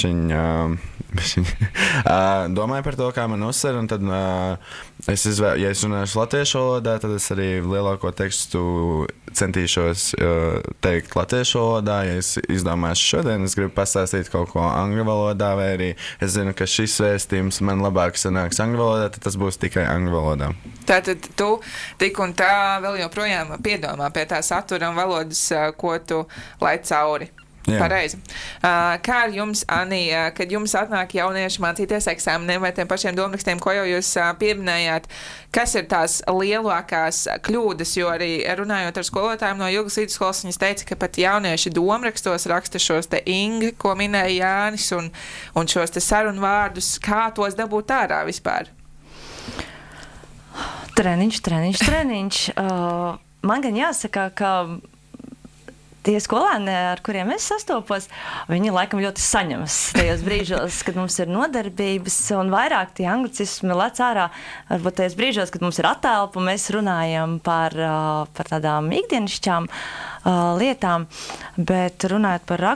domāju par to, kā man uzsver, un tad ja es runāšu latviešu valodā, tad es arī lielāko tekstu centīšos teikt latviešu valodā. Ja es izdomāšu šodien, es gribu pastāstīt kaut ko angļu valodā, vai arī es zinu, ka šis vēstījums man labāk sanāks angļu valodā, tad tas būs tikai angļu valodā. Tātad tu tik un tā vēl joprojām piedomā pie tā satura un valodas, ko tu laid cauri. Jā. Pareizi. Kā ar jums, Anī, kad jums atnāk jaunieši mācīties eksāmeniem vai tiem pašiem domrakstiem, ko jau jūs pieminējāt, kas ir tās lielākās kļūdas, jo arī runājot ar skolotājiem no Jūgas vidusskolas, viņas teica, ka pat jaunieši domrakstos raksta šos te ing, ko minēja Jānis, un šos te sarunvārdus, kā tos dabūt ārā vispār? Treniņš. Man gan jāsaka, ka tie skolēni, ar kuriem es sastopos, viņi laikam ļoti saņemas tajos brīžos, kad mums ir nodarbības, un vairāk tie anglicismi lec ārā, varbūt tajos brīžos, kad mums ir attelpa, un mēs runājam par tādām ikdienišķām lietām, bet runājot par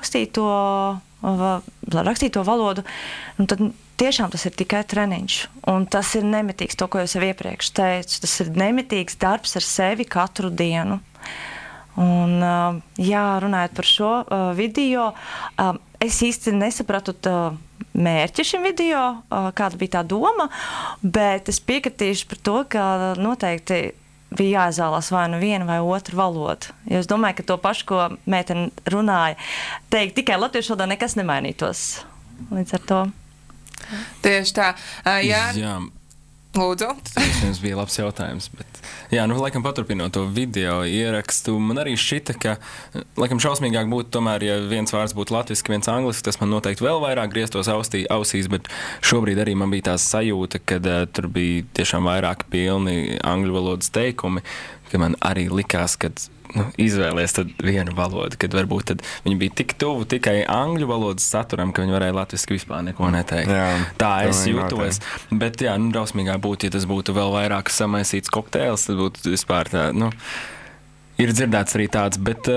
rakstīto valodu, tad tiešām tas ir tikai treniņš, un tas ir nemitīgs, to, ko es jau iepriekš teicu, tas ir nemitīgs darbs ar sevi katru dienu. Un, runājot par šo video, es īsti nesapratu mērķi šim video, kāda bija tā doma, bet es piekritīšu par to, ka noteikti bija jāizvēlās vai nu viena vai otra valoda. Jo es domāju, ka to pašu, ko meitene runāja, teikt tikai latviešu valodā nekas nemainītos. Līdz ar to. Tieši tā. Jā. Lūdzu. Tas bija labs jautājums, bet laikam paturpinot to video ierakstu, man arī šķita, ka laikam šausmīgāk būtu tomēr, ja viens vārds būtu latviski, viens angliski, tas man noteikti vēl vairāk grieztos ausīs, bet šobrīd arī man bija tā sajūta, kad tur bija tiešām vairāk pilni angļu valodas teikumi, ka man arī likās, kad izvēlies tad vienu valodu, kad varbūt tad viņi bija tik tuvu tikai angļu valodas saturam, ka viņi varēja latviski vispār neko neteikt. Jā, tā es jūtos. Bet drausmīgāk būtu, ja tas būtu vēl vairāk samaisīts kokteils, tad būtu vispār tā, ir dzirdēts arī tāds, bet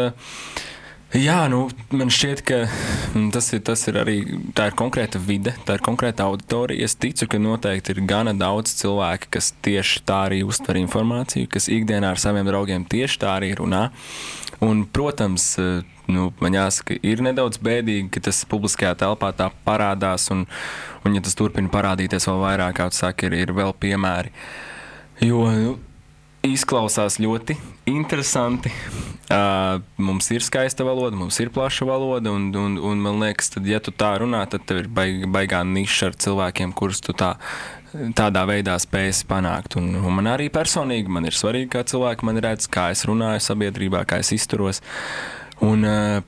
man šķiet, ka tas ir arī, tā ir konkrēta vide, tā ir konkrēta auditorija. Es ticu, ka noteikti ir gana daudz cilvēki, kas tieši tā arī uztver informāciju, kas ikdienā ar saviem draugiem tieši tā arī runā. Un, protams, man jāsaka, ir nedaudz bēdīgi, ka tas publiskajā telpā tā parādās, un ja tas turpina parādīties vēl vairāk, kā tu saki, ir vēl piemēri. Jo izklausās ļoti interesanti. Mums ir skaista valoda, mums ir plaša valoda, un man liekas, tad, ja tu tā runā, tad tev ir baigā niša ar cilvēkiem, kurus tu tādā veidā spēsi panākt. Un man arī personīgi, man ir svarīgi, kā cilvēki man redz, kā es runāju sabiedrībā, kā es izturos. Un,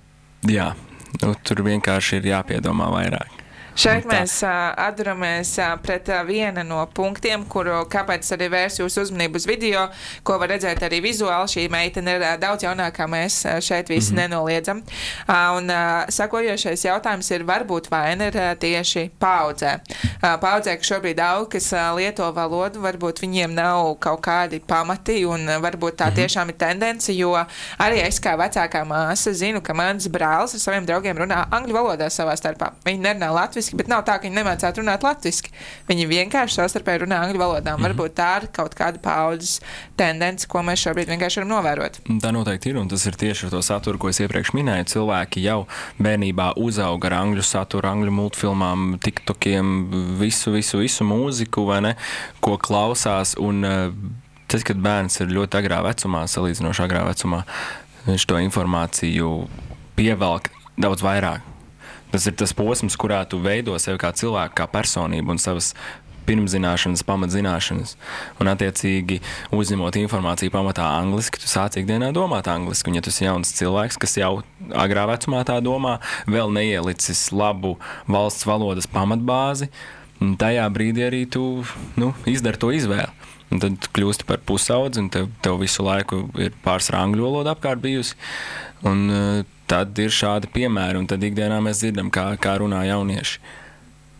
tur vienkārši ir jāpiedomā vairāk. Šeit mēs atduramies pret vienu no punktiem, kāpēc arī vērs jūsu uzmanību uz video, ko var redzēt arī vizuāli. Šī meitene ir daudz jaunākā, mēs šeit visi nenoliedzam. Un sakojošais jautājums ir, varbūt vaina ir tieši paudzē. Paudzē, ka šobrīd daudz, kas lieto valodu, varbūt viņiem nav kaut kādi pamati, un varbūt tā tiešām ir tendence, jo arī es kā vecākā māsa zinu, ka mans brālis ar saviem draugiem runā angļu valodā savā starpā. Viņi nerunā latviski, bet nav tā, ka viņi nemācētu runāt latviski. Viņi vienkārši savstarpēji runā angļu valodā. Varbūt tā ir kaut kāda paudzes tendence, ko mēs šobrīd vienkārši varam novērot. Tā noteikti ir, un tas ir tieši ar to saturu, ko es iepriekš minēju. Cilvēki jau bērnībā uzauga ar angļu saturu, angļu multfilmām, tiktokiem, visu mūziku, vai ne, ko klausās, un tad, kad bērns ir ļoti agrā vecumā, salīdzinoši agrā vecumā, viņš to informāciju pievelk daudz vairāk. Tas ir tas posms, kurā tu veido sevi kā cilvēku, kā personību un savas pirmzināšanas, pamatzināšanas. Un attiecīgi, uzņemot informāciju pamatā angliski, tu sāc ikdienā domāt angliski. Un ja tu esi jauns cilvēks, kas jau agrā vecumā tā domā, vēl neielicis labu valsts valodas pamatbāzi, tajā brīdī arī tu izdari to izvēli. Un tad tu kļūsti par pusaudzi, un tev visu laiku ir pārsvarā angļu valoda apkārt bijusi. Un tad ir šādi piemēri, un tad ikdienā mēs dzirdam, kā runā jaunieši.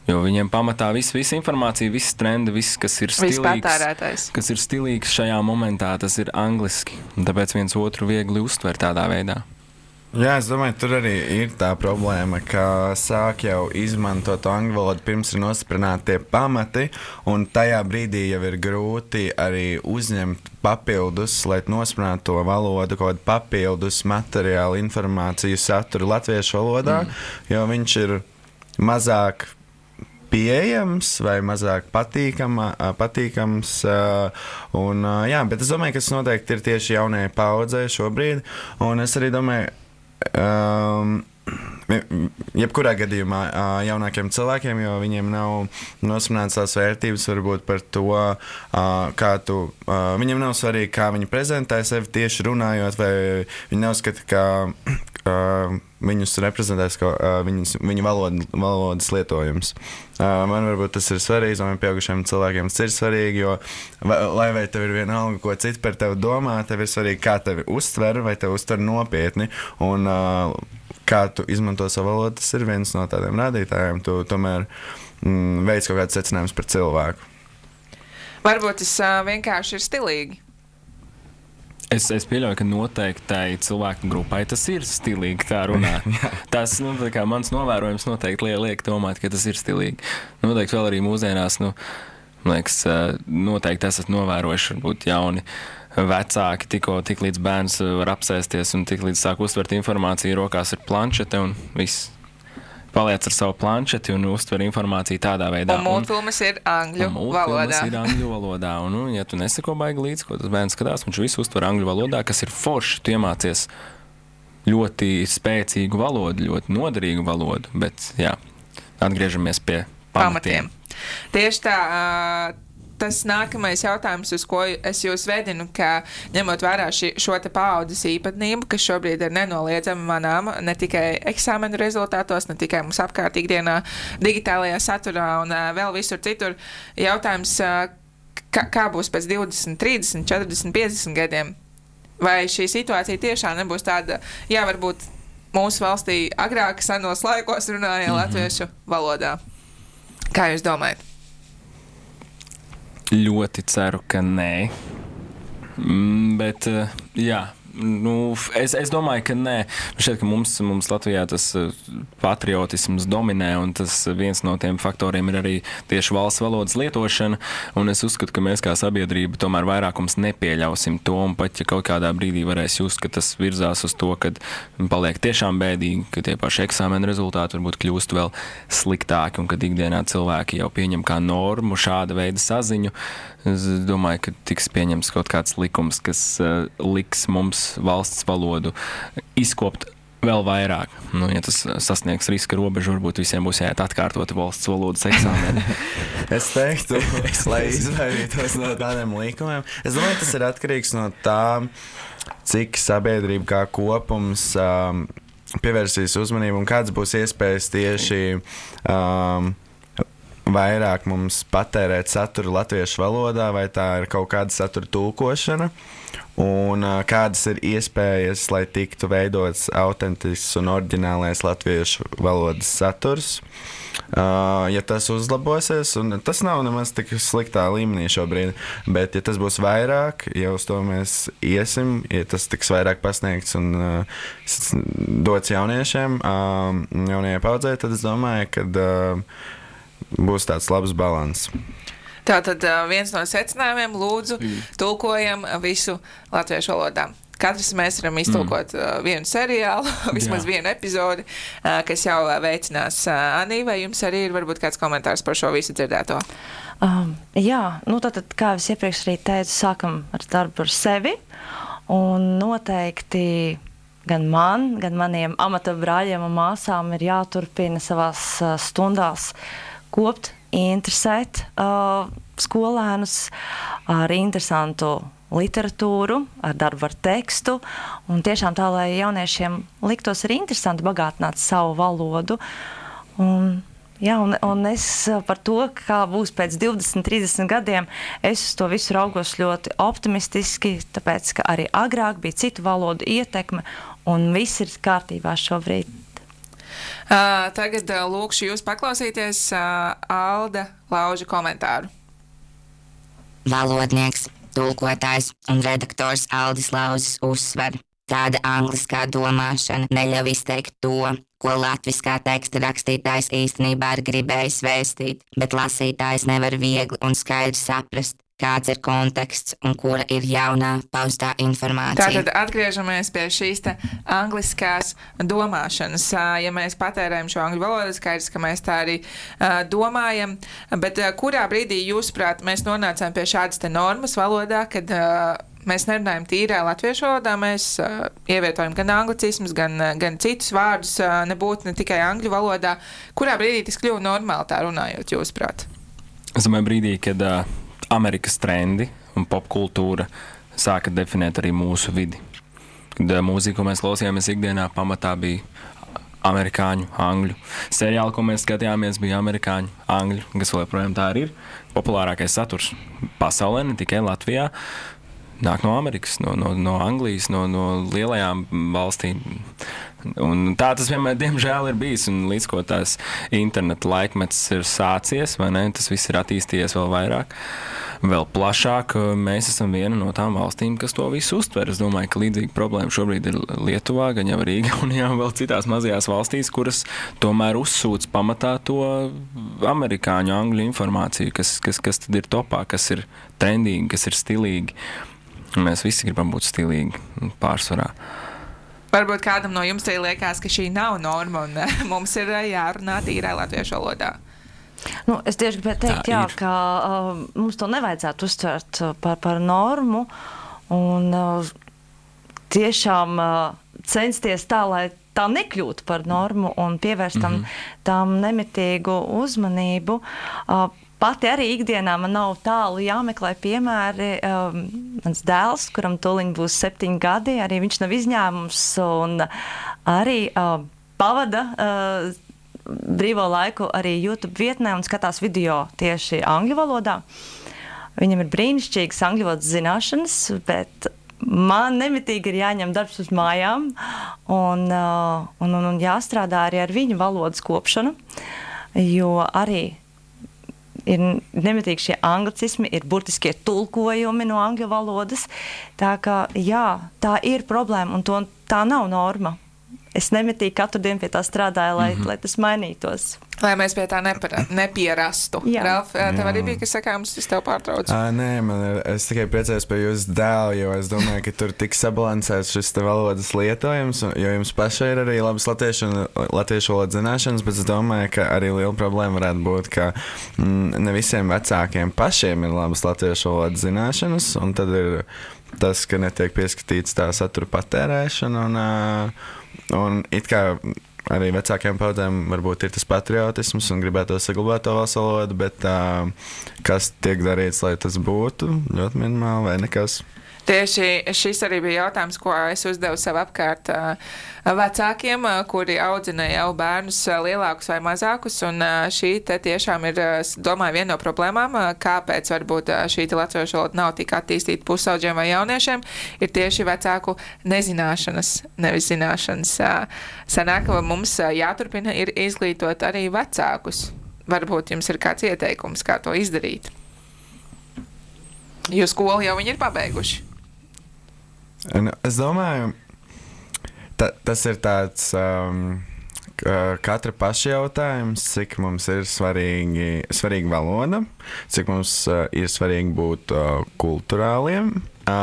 Jo viņiem pamatā visa informācija, visi trendi, viss, kas ir stilīgs šajā momentā, tas ir angliski. Un tāpēc viens otru viegli uztver tādā veidā. Jā, es domāju, tur arī ir tā problēma, ka sāk jau izmantot angļu valodu pirms ir nostiprināti tie pamati, un tajā brīdī jau ir grūti arī uzņemt papildus, lai nostiprinātu to valodu, kaut kādu papildus materiālu, informāciju, saturu latviešu valodā, jo viņš ir mazāk pieejams vai mazāk patīkams. Jā, bet es domāju, ka tas noteikti ir tieši jaunajai paudzei šobrīd, un es arī domāju, jebkurā gadījumā jaunākiem cilvēkiem, jo viņiem nav nosprināts tās vērtības varbūt par to, viņiem nav svarīgi, kā viņi prezentē sevi tieši runājot, vai viņi neuzskata, ka viņus reprezentēs viņu valodas lietojums. Man varbūt tas ir svarīgi, un pieaugušiem cilvēkiem tas ir svarīgi, jo lai vai tev ir vienalga, ko citi par tevi domā, tev ir svarīgi, kā tevi uztver, vai tevi uztver nopietni, un kā tu izmanto savu valodu, tas ir viens no tādiem rādītājiem. Tu tomēr veic kaut kāds secinājums par cilvēku. Varbūt tas vienkārši ir stilīgi. Es pieļauju, ka noteiktai cilvēku grupai tas ir stilīgi tā runāt. Tas, tā kā mans novērojums noteikti liek domāt, ka tas ir stilīgi. Noteikti vēl arī mūsdienās, man liekas, noteikti esat novērojuši varbūt jauni vecāki, tik līdz bērns var apsēsties un tik līdz sāk uztvert informāciju, rokās ir planšete un viss. Paliec ar savu planšeti un uztver informāciju tādā veidā. Un mūtfilmas ir angļu valodā. Un, ja tu neseko baigi līdz, ko tas bērns skatās, viņš visu uztver angļu valodā, kas ir forši. Tu iemācies ļoti spēcīgu valodu, ļoti noderīgu valodu, bet jā, atgriežamies pie pamatiem. Tieši tā. Tas nākamais jautājums, uz ko es jūs vedinu, ka ņemot vērā šo te paaudzes īpatnību, kas šobrīd ir nenoliedzami manām, ne tikai eksāmenu rezultātos, ne tikai mums apkārt ikdienā digitālajā saturā un vēl visur citur, jautājums, kā būs pēc 20, 30, 40, 50 gadiem? Vai šī situācija tiešām nebūs tāda, varbūt mūsu valstī agrāk senos laikos runāja latviešu valodā? Kā jūs domājat? Ļoti ceru, ka nē. Bet, jā. Es domāju, ka nē. Šķiet, ka mums Latvijā tas patriotisms dominē, un tas viens no tiem faktoriem ir arī tieši valsts valodas lietošana, un es uzskatu, ka mēs kā sabiedrība tomēr vairākums nepieļausim to, un pat, ja kaut kādā brīdī varēs just, ka tas virzās uz to, kad paliek tiešām bēdīgi, ka tie paši eksāmenu rezultāti varbūt kļūst vēl sliktāki, un kad ikdienā cilvēki jau pieņem kā normu šāda veida saziņu. Es domāju, ka tiks pieņems kaut kāds likums, kas liks mums valsts valodu izkopt vēl vairāk. Ja tas sasniegs riska robežu, varbūt visiem būs jāiet atkārtot valsts valodas eksāmeni. Es teiktu, lai izvairītos no tādiem likumiem. Es domāju, tas ir atkarīgs no tā, cik sabiedrība kā kopums pievērsīs uzmanību un kāds būs iespējas tieši vairāk mums patērēt saturu latviešu valodā, vai tā ir kaut kāda satura tulkošana, un kādas ir iespējas, lai tiktu veidots autentisks un oriģinālais latviešu valodas saturs. Ja tas uzlabosies, un tas nav nemaz tik sliktā līmenī šobrīd, bet ja tas būs vairāk, ja uz to mēs iesim, ja tas tiks vairāk pasniegts un dots jauniešiem, jaunajai paudzei, tad es domāju, ka būs tāds labs balans. Tātad viens no secinājumiem lūdzu tulkojam visu latviešu valodā. Katrs mēs varam iztulkot vienu seriālu, vismaz vienu epizodi, kas jau veicinās. Anī, vai jums arī ir varbūt kāds komentārs par šo visu dzirdēto? Jā, tātad, kā es iepriekš arī teicu, sākam ar darbu par sevi, un noteikti gan man, gan maniem amata brāļiem un māsām ir jāturpina savās stundās kopt, interesēt skolēnus ar interesantu literatūru, ar darbu ar tekstu, un tiešām tā, lai jauniešiem liktos arī interesanti bagātināt savu valodu. Un es par to, kā būs pēc 20, 30 gadiem, es uz to visu raugos ļoti optimistiski, tāpēc, ka arī agrāk bija citu valodu ietekme, un viss ir kārtībā šobrīd. Tagad lūkšu jūs paklausīties Alda Lauža komentāru. Valodnieks, tulkotājs un redaktors Aldis Lauzis uzsver. Tāda angliskā domāšana neļauj izteikt to, ko latviskā teksta rakstītājs īstenībā ir gribējis vēstīt, bet lasītājs nevar viegli un skaidri saprast, kāds ir konteksts un kura ir jaunā paustā informācija. Tātad atgriežamies pie šīs te angliskās domāšanas. Ja mēs patērējam šo angļu valodu, skaidrs, ka mēs tā arī domājam, bet kurā brīdī jūsuprāt mēs nonācām pie šādas te normas valodā, kad mēs nerunājam tīrā latviešu valodā, mēs ievietojam gan anglicismus, gan citus vārdus, nebūtu ne tikai angļu valodā. Kurā brīdī tas kļuva normāli tā runājot, jūsuprāt? Es domāju, brīdī, kad Amerikas trendi un popkultūra sāka definēt arī mūsu vidi. Kad mūzika, ko mēs klausījāmies ikdienā, pamatā bija amerikāņu, angļu. Seriāli, ko mēs skatījāmies, bija amerikāņu, angļu, kas vēl joprojām tā arī ir. Populārākais saturs pasaulē, ne tikai Latvijā, nāk no Amerikas, no Anglijas, no lielajām valstīm. Un tā tas vienmēr, diemžēl, ir bijis. Un līdz ko tās interneta laikmets ir sācies, vai ne, tas viss ir attīstījies vēl vairāk, vēl plašāk. Mēs esam viena no tām valstīm, kas to visu uztver. Es domāju, ka līdzīga problēma šobrīd ir Lietuvā, gan jau Rīga un jau vēl citās mazajās valstīs, kuras tomēr uzsūc pamatā to amerikāņu, angļu informāciju, kas tad ir topā, kas ir trendīgi, kas ir stilīgi. Un mēs visi gribam būt stilīgi pārsvarā. Varbūt kādam no jums te liekas, ka šī nav norma un mums ir jārunā tīrā latviešu valodā. Nu, es tieši gribēju teikt, ka mums to nevajadzētu uztvert par normu un tiešām censties tā, lai tā nekļūtu par normu un pievērst tam nemitīgu uzmanību. Pati arī ikdienā man nav tālu jāmeklē piemēri. Mans dēls, kuram tūliņ būs 7 gadi, arī viņš nav izņēmums un arī pavada brīvo laiku arī YouTube vietnē un skatās video tieši angļu valodā. Viņam ir brīnišķīgas angļu valodas zināšanas, bet man nemitīgi ir jāņem darbs uz mājām un jāstrādā arī ar viņu valodas kopšanu, jo arī ir nemitīgi šie anglicismi, ir burtiskie tulkojumi no angļu valodas. Tā kā, jā, tā ir problēma un tā nav norma. Es nemitīgi katru dienu pie tā strādāju, lai tas mainītos. Lai mēs pie tā nepierastu. Ralf, tev arī bija, kas sakāms, es tev pārtraucu? Nē, es tikai priecājos par jūsu dēlu, jo es domāju, ka tur tik sabalansēts šis te valodas lietojums, jo jums pašai ir arī labas latviešu valodas zināšanas, bet es domāju, ka arī liela problēma varētu būt, ka ne visiem vecākiem pašiem ir labas latviešu valodas zināšanas, un tad ir tas, ka netiek pieskatīts tā satura patērēšana, un it kā arī vecākiem paudzēm varbūt ir tas patriotisms un gribētu saglabāt to valsts valodu, bet kas tiek darīts, lai tas būtu ļoti minimāli vai nekas? Tieši šis arī bija jautājums, ko es uzdevu sev apkārt vecākiem, kuri audzina jau bērnus lielākus vai mazākus, un šī te tiešām ir, domāju, viena no problēmām, kāpēc varbūt šī te latviešu valoda nav tik attīstīta pusauģiem vai jauniešiem, ir tieši vecāku nezināšanas, nevis zināšanas. Sanāk, ka mums jāturpina ir izglītot arī vecākus. Varbūt jums ir kāds ieteikums, kā to izdarīt? Jo skolu jau viņi ir pabeiguši. Es domāju, tas ir tāds katra paša jautājums, cik mums ir svarīga valoda, cik mums ir svarīgi būt kulturāliem.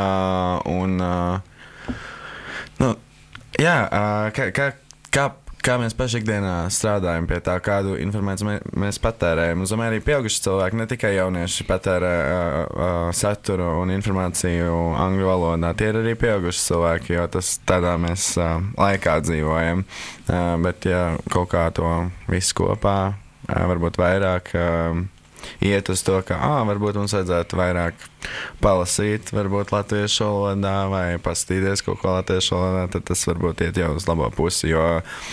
Kā mēs paši ikdienā strādājam pie tā, kādu informāciju mēs patērējam. Es domāju, arī pieauguši cilvēki, ne tikai jaunieši, patērē saturu un informāciju angļu valodā. Tie ir arī pieauguši cilvēki, jo tas tādā mēs laikā dzīvojam. Bet ja kaut kā to visu kopā, varbūt vairāk iet uz to, ka varbūt mums vajadzētu vairāk palasīt, varbūt latviešu valodā vai paskatīties kaut ko latviešu valodā, tad tas varbūt iet jau uz labo pusi, jo,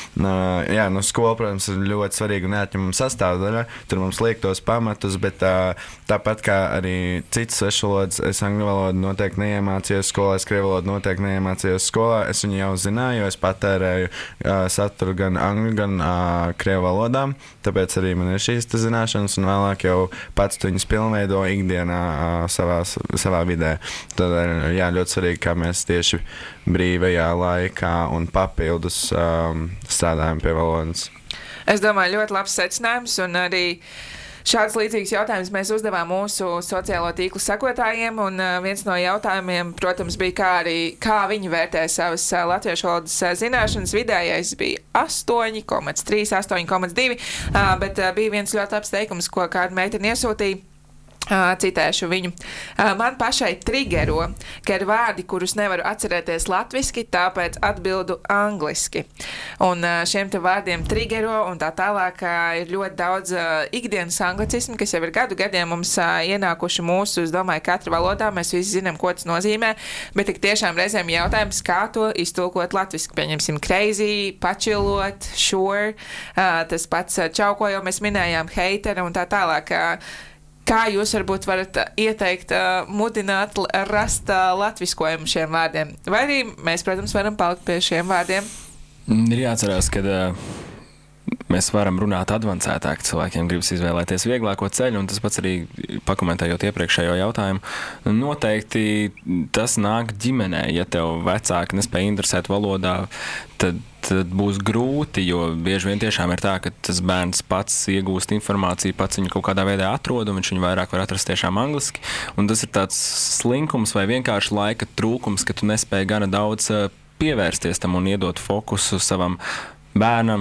skola, protams, ir ļoti svarīga un neatņemama sastāvdaļa, tur mums liek tos pamatus, bet tāpat kā arī citas svešu valodas, es angļu valodu noteikti neiemācījos skolā, es krievu valodu noteikti neiemācījos skolā, es viņu jau zināju, jo es patērēju saturu gan angļu, gan krievu valodām, tāpēc arī man ir šīs zināšanas un vēlāk jau pats viņas pilnveido ikdienā savā vidē. Tad ir ļoti svarīgi, kā mēs tieši brīvajā laikā un papildus strādājam pie valodas. Es domāju, ļoti labs secinājums un arī šāds līdzīgs jautājums mēs uzdevām mūsu sociālo tīklu sekotājiem, un viens no jautājumiem, protams, bija, kā viņi vērtē savas latviešu valodas zināšanas. Vidējais bija 8,3, 8,2, bet bija viens ļoti labs teikums, ko kāda meitene iesūtīja. Citēšu viņu. Man pašai trigero, ka ir vārdi, kurus nevaru atcerēties latviski, tāpēc atbildu angliski. Un šiem te vārdiem trigero un tā tālāk ir ļoti daudz ikdienas anglicismu, kas jau ir gadiem mums ienākuši mūsu, es domāju, katra valodā. Mēs visi zinām, ko tas nozīmē, bet tik tiešām reizēm jautājums, kā to iztulkot latviski. Pieņemsim crazy, pačilot, sure, tas pats čau, ko jau mēs minējām, heiteri un tā tālāk. Kā jūs varbūt varat ieteikt, mudināt, rast latviskojumu šiem vārdiem? Vai arī mēs, protams, varam palikt pie šiem vārdiem? Ir jāatcerās, ka mēs varam runāt advancētāk, cilvēkiem gribas izvēlēties vieglāko ceļu, un tas pats arī pakomentējot iepriekšējo jautājumu. Noteikti tas nāk ģimenē, ja tev vecāki nespēja interesēt valodā, tad būs grūti, jo bieži vien tiešām ir tā, ka tas bērns pats iegūst informāciju, pats viņu kaut kādā veidā atrod, un viņš viņu vairāk var atrast tiešām angliski. Un tas ir tāds slinkums vai vienkārši laika trūkums, ka tu nespēji gana daudz pievērsties tam un iedot fokusu savam bērnam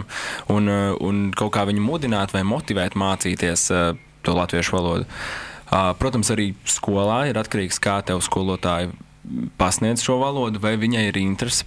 un kaut kā viņu mudināt vai motivēt mācīties to latviešu valodu. Protams, arī skolā ir atkarīgs, kā tev skolotāji pasniedz šo valodu, vai viņai ir interese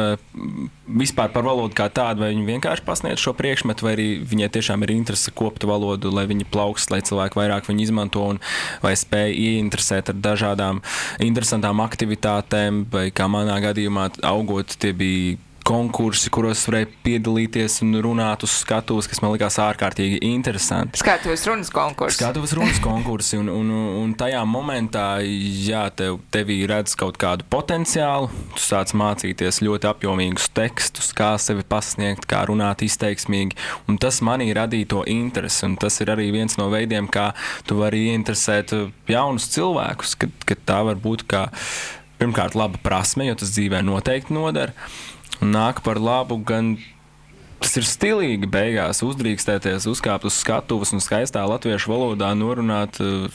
vispār par valodu kā tādu, vai viņi vienkārši pasniedz šo priekšmetu, vai arī viņai tiešām ir interese kopt valodu, lai viņi plaukst, lai cilvēki vairāk viņu izmanto un vai spēj ieinteresēt ar dažādām interesantām aktivitātēm, vai kā manā gadījumā augot, tie bija konkursi, kuros varēja piedalīties un runāt uz skatuves, kas man likās ārkārtīgi interesanti. Skatuves runas konkursi. Skatuves runas konkursi, un tajā momentā, jā, tevī redz kaut kādu potenciālu, tu sāc mācīties ļoti apjomīgus tekstus, kā sevi pasniegt, kā runāt izteiksmīgi, un tas manī radīja to interesi, un tas ir arī viens no veidiem, kā tu vari ieinteresēt jaunus cilvēkus, kad tā var būt kā, pirmkārt, laba prasme, jo tas dzīvē noteikti nodara, un nāk par labu, gan tas ir stilīgi beigās uzdrīkstēties, uzkāpt uz skatuves un skaistā latviešu valodā norunāt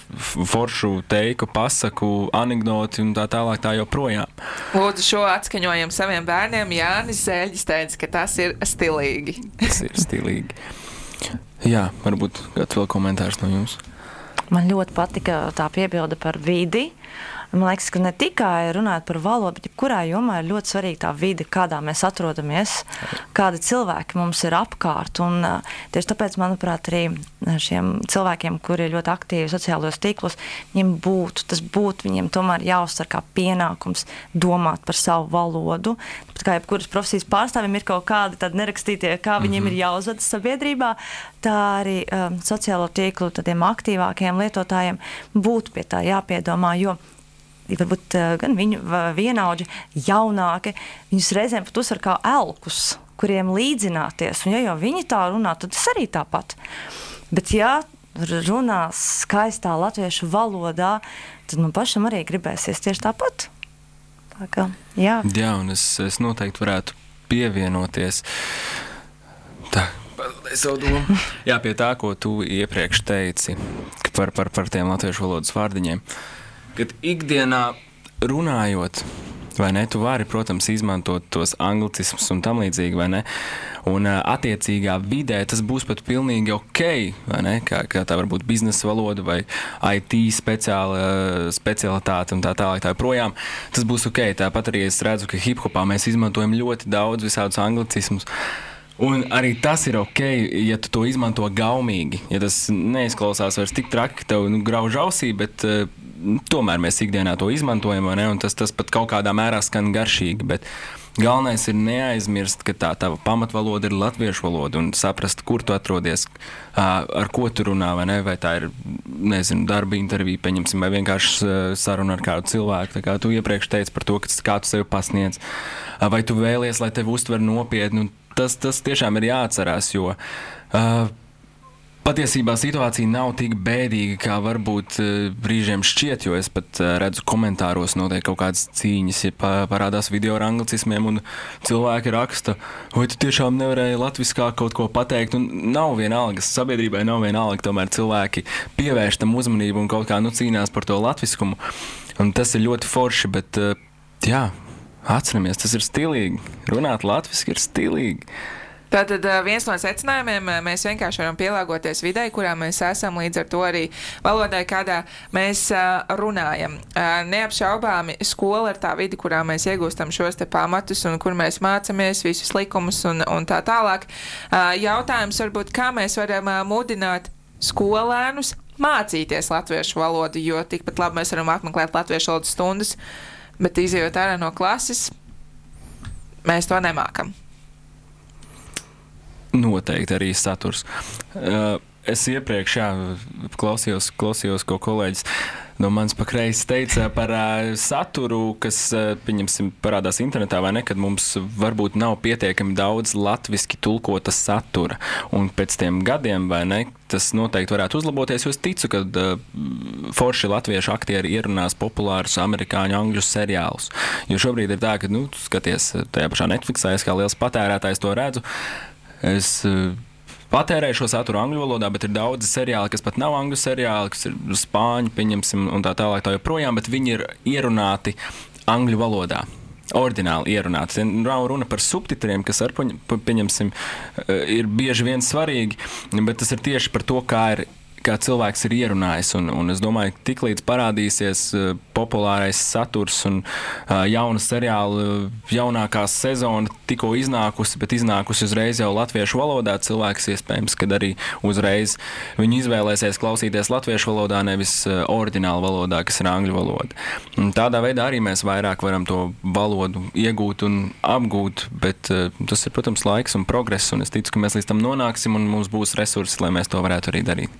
foršu teiku, pasaku, anekdoti un tā tālāk tā joprojām. Lūdzu, šo atskaņojam saviem bērniem. Jānis Zēļģis teica, ka tas ir stilīgi. Tas ir stilīgi. Jā, varbūt kāds vēl komentārs no jums. Man ļoti patika tā piebilde par vidi. Man liekas, ka ne tikai runāt par valodu, bet jebkurā jomā ir ļoti svarīga tā vide, kādā mēs atrodamies, kādi cilvēki mums ir apkārt. Un tieši tāpēc, manuprāt, arī šiem cilvēkiem, kuri ir ļoti aktīvi sociālajos tīklos, tas būtu viņiem tomēr jāuztver kā pienākums domāt par savu valodu. Pat kā jebkuras profesijas pārstāvim ir kaut kādi tādi nerakstītie, kā viņiem ir jāuzvedas sabiedrībā, tā arī sociālo tīklu tādiem aktīvākiem lietotājiem būtu pie tā jāpiedomā, jo varbūt gan viņu vienaudži jaunāki, viņus reizēm pat uzsver kā elkus, kuriem līdzināties. Un ja jau viņi tā runā, tad es arī tāpat. Bet ja runās skaistā latviešu valodā, tad man pašam arī gribēsies tieši tāpat. Tā kā, jā. Jā, un es noteikti varētu pievienoties. Tā. Es savu domu. Jā, pie tā, ko tu iepriekš teici par tiem latviešu valodas vārdiņiem. Kad ikdienā runājot, vai ne, tu vari, protams, izmantot tos anglicismus un tam līdzīgi, vai ne, un attiecīgā vidē tas būs pat pilnīgi ok, vai ne, kā tā var būt biznesa valoda vai IT specialitāte un tā tālāk tā projām, tas būs ok. Tāpat arī es redzu, ka hip-hopā mēs izmantojam ļoti daudz visādus anglicismus. Un arī tas ir ok, ja tu to izmanto gaumīgi, ja tas neizklausās vairs tik traki, ka tev grauž ausī, bet tomēr mēs ikdienā to izmantojam, vai ne? Un tas pat kaut kādā mērā skan garšīgi, bet galvenais ir neaizmirst, ka tā tava pamatvaloda ir latviešu valoda un saprast, kur tu atrodies, ar ko tu runā, vai ne? Vai tā ir, nezinu, darba intervija, pieņemsim, vai vienkārši saruna ar kādu cilvēku. Tā kā tu iepriekš teici par to, kā tu sevi pasniedz, vai tu vēlies, lai tevi uztver nopietni. Tas tiešām ir jāatcerās, jo patiesībā situācija nav tik bēdīga, kā varbūt brīžiem šķiet, jo es pat redzu komentāros notiek kaut kādas cīņas, ja parādās video ar anglicismiem un cilvēki raksta, vai tu tiešām nevarēji latviskā kaut ko pateikt, un nav vienalga, sabiedrībai nav vienalga, tomēr cilvēki pievērš tam uzmanību un kaut kā cīnās par to latviskumu, un tas ir ļoti forši, bet jā, atceramies, tas ir stilīgi, runāt latviski ir stilīgi. Tātad viens no secinājumiem mēs vienkārši varam pielāgoties videi, kurā mēs esam, līdz ar to arī valodai, kādā mēs runājam. Neapšaubāmi skola ir tā vidi, kurā mēs iegūstam šos te pamatus un kur mēs mācamies visus likumus un tā tālāk. Jautājums varbūt, kā mēs varam mudināt skolēnus mācīties latviešu valodu, jo tikpat labi mēs varam apmeklēt latviešu valodas stundas, bet izejot ārā no klases, mēs to nemākam. Noteikti arī saturs. Es iepriekš klausījos, ko kolēģis no manis pa kreisi teica par saturu, kas, pieņemsim, parādās internetā, vai ne, kad mums varbūt nav pietiekami daudz latviski tulkota satura. Un pēc tiem gadiem, vai ne, tas noteikti varētu uzlaboties, jo es ticu, ka forši latviešu aktieri ierunās populārus amerikāņu angļu seriālus. Jo šobrīd ir tā, ka, skaties, tajā pašā Netflixā, es kā liels patērētājs to redzu, es patērēju šo saturu angļu valodā, bet ir daudzi seriāli, kas pat nav angļu seriāli, kas ir spāņu, pieņemsim, un tā tālāk tā joprojām, bet viņi ir ierunāti angļu valodā. Ordināli ierunāti. Nav runa par subtitriem, kas ar, pieņemsim, ir bieži vien svarīgi, bet tas ir tieši par to, kā cilvēks ir ierunājis, un es domāju, ka tiklīdz parādīsies populārais saturs un jauna seriāla, jaunākā sezona tikko iznākusi, bet iznākusi uzreiz jau latviešu valodā, cilvēks iespējams, kad arī uzreiz viņi izvēlēsies klausīties latviešu valodā, nevis oriģināla valodā, kas ir angļu valoda. Un tādā veidā arī mēs vairāk varam to valodu iegūt un apgūt, bet tas ir, protams, laiks un progress, un es ticu, ka mēs līdz tam nonāksim, un mums būs resursi, lai mēs to varētu arī darīt.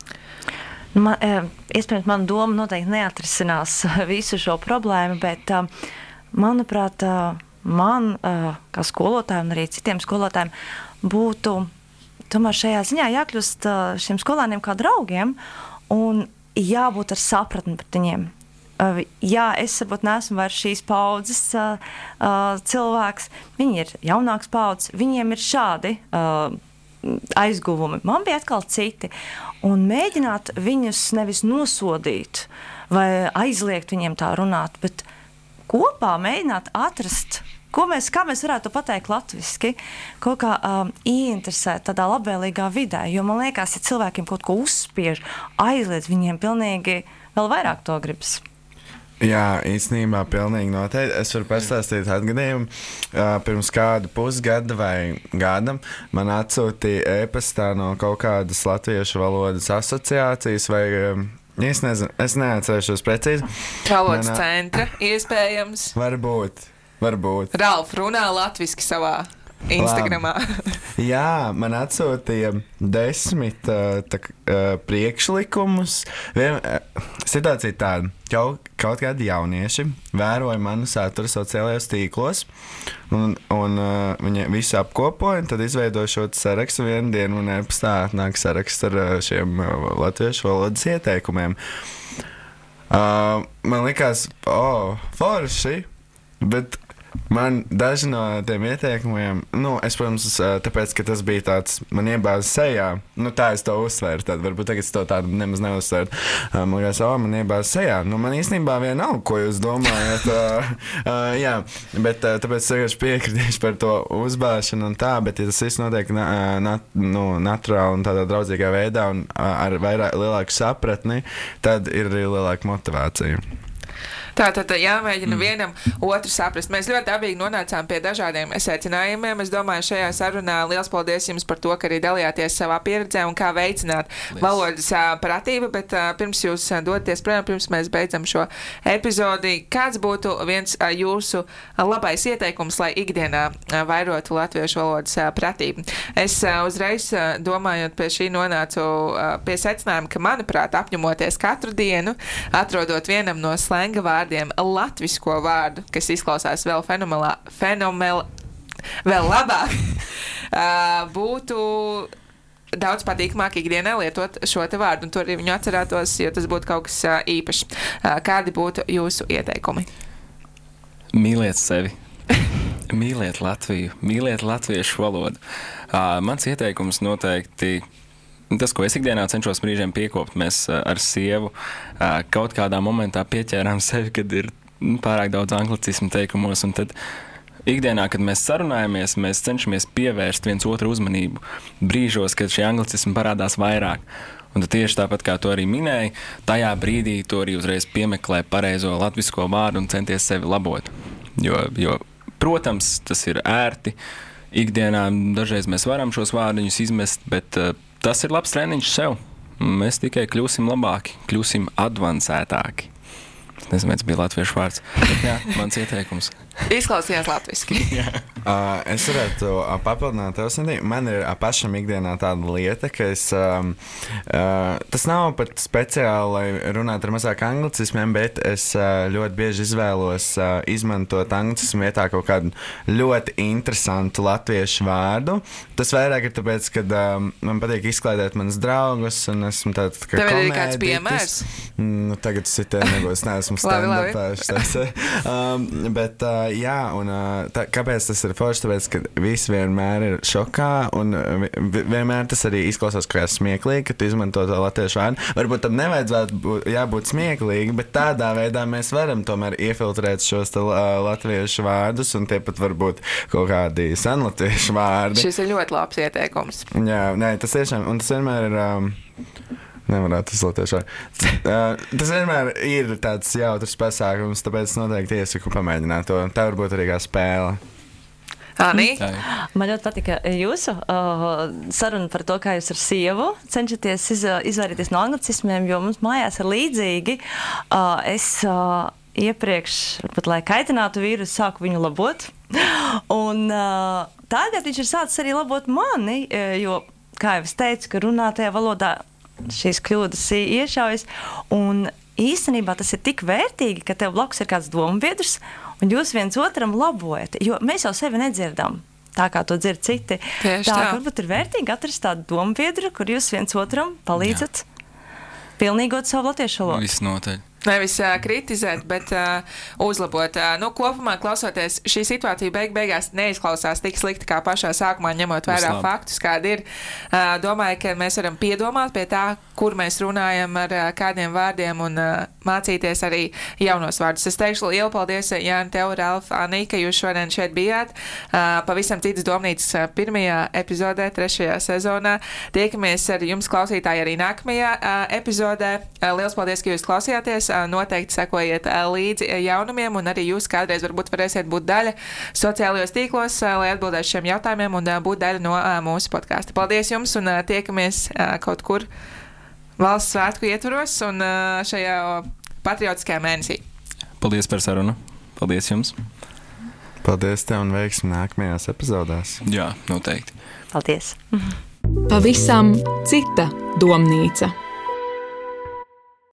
Iespējams, mana doma noteikti neatrisinās visu šo problēmu, bet, manuprāt, man, kā skolotājiem un arī citiem skolotājiem, būtu tomēr šajā ziņā jākļūst šiem skolēniem kā draugiem un jābūt ar sapratni pret viņiem. Jā, es varbūt neesmu vairs šīs paudzes cilvēks, viņi ir jaunāks paudzes, viņiem ir šādi aizguvumi. Man bija atkal citi. Un mēģināt viņus nevis nosodīt vai aizliegt viņiem tā runāt, bet kopā mēģināt atrast, kā mēs varētu pateikt latviski, kaut kā ieinteresēt tādā labvēlīgā vidē. Jo man liekas, ja cilvēkiem kaut ko uzspiež, aizliedz, viņiem pilnīgi vēl vairāk to gribas. Jā, īstenībā pilnīgi noteikti. Es varu pastāstīt atgadījumu. Pirms kādu pusgada vai gadam man atsūtīja e-pastā no kaut kādas latviešu valodas asociācijas vai, es neatcerēšos precīzi. Valodas centra, iespējams. Varbūt. Ralf, runā latviski savā Instagramā. Jā, man atsūtīja 10 priekšlikumus. Situācija tāda. Kaut kādi jaunieši vēroja manu saturu sociālajos tīklos, un viņi visu apkopoja, un tad izveidoja šo sarakstu vienu dienu, un e-pastā nāk saraksts ar šiem latviešu valodas ieteikumiem. Man likās, forši, bet man daži no tiem ieteikumiem, es, protams, tāpēc, ka tas bija tāds, man iebāza sejā, tā es to uzsvēru, tad varbūt tagad es to tādu nemaz neuzsvēru. Man liekas, man iebāza sejā. Man īstenībā vienalga, ko jūs domājat. Jā, bet tāpēc es vienkārši piekritīšu par to uzbāšanu un tā, bet ja tas viss notiek naturāli un tādā draudzīgā veidā un ar lielāku sapratni, tad ir arī lielāka motivācija. Tātad jāmēģina vienam otru saprast. Mēs ļoti dabīgi nonācām pie dažādiem secinājumiem. Es domāju, šajā sarunā liels paldies jums par to, ka arī dalījāties savā pieredzē un kā veicināt valodas pratību, bet pirms jūs dodaties projām, pirms mēs beidzam šo epizodi, kāds būtu viens jūsu labais ieteikums, lai ikdienā vairotu latviešu valodas pratību? Es uzreiz domājot pie šī nonācu pie secinājuma, ka, manuprāt, apņemoties katru dienu, atrodot vienam no slenga vārdiem latvisko vārdu, kas izklausās vēl vēl labāk, būtu daudz patīkamāk ikdienā lietot šo te vārdu, un to arī viņu atcerētos, jo tas būtu kaut kas īpašs. Kādi būtu jūsu ieteikumi? Mīliet sevi. Mīliet Latviju. Mīliet latviešu valodu. Mans ieteikums noteikti tas, ko es ikdienā cenšos brīžiem piekopt. Mēs ar sievu kaut kādā momentā pieķērām sevi, kad ir pārāk daudz anglicismu teikumos, un tad ikdienā, kad mēs sarunājamies, mēs cenšamies pievērst viens otru uzmanību brīžos, kad šie anglicismi parādās vairāk. Un tad tieši tāpat, kā to arī minēja, tajā brīdī to arī uzreiz piemeklē pareizo latvisko vārdu un centies sevi labot. Jo protams, tas ir ērti. Ikdienā dažreiz mēs varam šos vārdiņus izmest, bet tas ir labs treniņš sev. Mēs tikai kļūsim labāki, kļūsim advancētāki. Es nezinu, kāds bija latviešu vārds. Bet, jā, mans ieteikums. Izklausījās latviski. Es varētu papildināt tev, Sandī. Man ir pašam ikdienā tāda lieta, ka es, tas nav pat speciāli, lai runātu ar mazāk anglicismiem, bet es ļoti bieži izvēlos izmantot anglicismu vietā kaut kādu ļoti interesantu latviešu vārdu. Tas vairāk ir tāpēc, ka man patīk izklaidēt manas draugus, un esmu tāds kā komēditis. Tev ir kāds piemērs? Tagad sitē nebūs, neesmu stand-upēs. Bet, jā, un kāpēc tas ir forši? Tāpēc, ka visi vienmēr ir šokā, un vienmēr tas arī izklausās kā smieklīgi, ka tu izmanto to latviešu vārdu. Varbūt tam nevajadzētu jābūt smieklīgi, bet tādā veidā mēs varam tomēr iefiltrēt šos latviešu vārdus, un tie pat varbūt kaut kādi senlatviešu vārdi. Šis ir ļoti labs ieteikums. Jā, nē, tas tiešām, un tas vienmēr ir... Nevarētu izlaties šā. Tas vienmēr ir tāds jautrs pasākums, tāpēc noteikti iesaku pamēģināt to. Tā varbūt arī kā spēle. Anī? Man ļoti patika jūsu saruna par to, kā jūs ar sievu cenšaties izvairīties no anglicismiem, jo mums mājās ir līdzīgi. Es iepriekš, pat lai kaitinātu vīrusu, sāku viņu labot. Un tagad viņš ir sācis arī labot mani, jo, kā jau es teicu, ka runātajā valodā šīs kļūdas iešaujas, un īstenībā tas ir tik vērtīgi, ka tev blakus ir kāds dombiedrs, un jūs viens otram labojat, jo mēs jau sevi nedzirdam tā, kā to dzird citi. Tieši tā. Varbūt ir vērtīgi atrast tādu dombiedru, kur jūs viens otram palīdzat pilnīgot savu latviešu valodu. Viss noteļ. Nevis kritizēt, bet uzlabot. Kopumā klausoties, šī situācija beigās neizklausās tik slikti kā pašā sākumā, ņemot vērā faktus, kādi ir. Domāju, ka mēs varam piedomāt pie tā, kur mēs runājam ar kādiem vārdiem un mācīties arī jaunos vārdus. Es teikšu lielu paldies, Jāni, tev, Ralf, Anī, ka jūs šodien šeit bijāt. Pavisam citas domnīcas pirmajā epizodē, 3. sezonā. Tiekamies ar jums, klausītāji, arī nākamajā epizodē. Liels paldies, ka jūs klausījāties. Noteikti sekojiet līdzi jaunumiem, un arī jūs kādreiz varbūt varēsiet būt daļa sociālajos tīklos, lai atbildētu šiem jautājumiem un būt daļa no mūsu podkāsta. Paldies jums, un tiekamies kaut kur valsts svētku ietvaros un šajā patriotiskajā mēnesī. Paldies par sarunu. Paldies jums. Paldies tev un veiksmi nākamajās epizodās. Jā, noteikti. Paldies. Pavisam cita domnīca.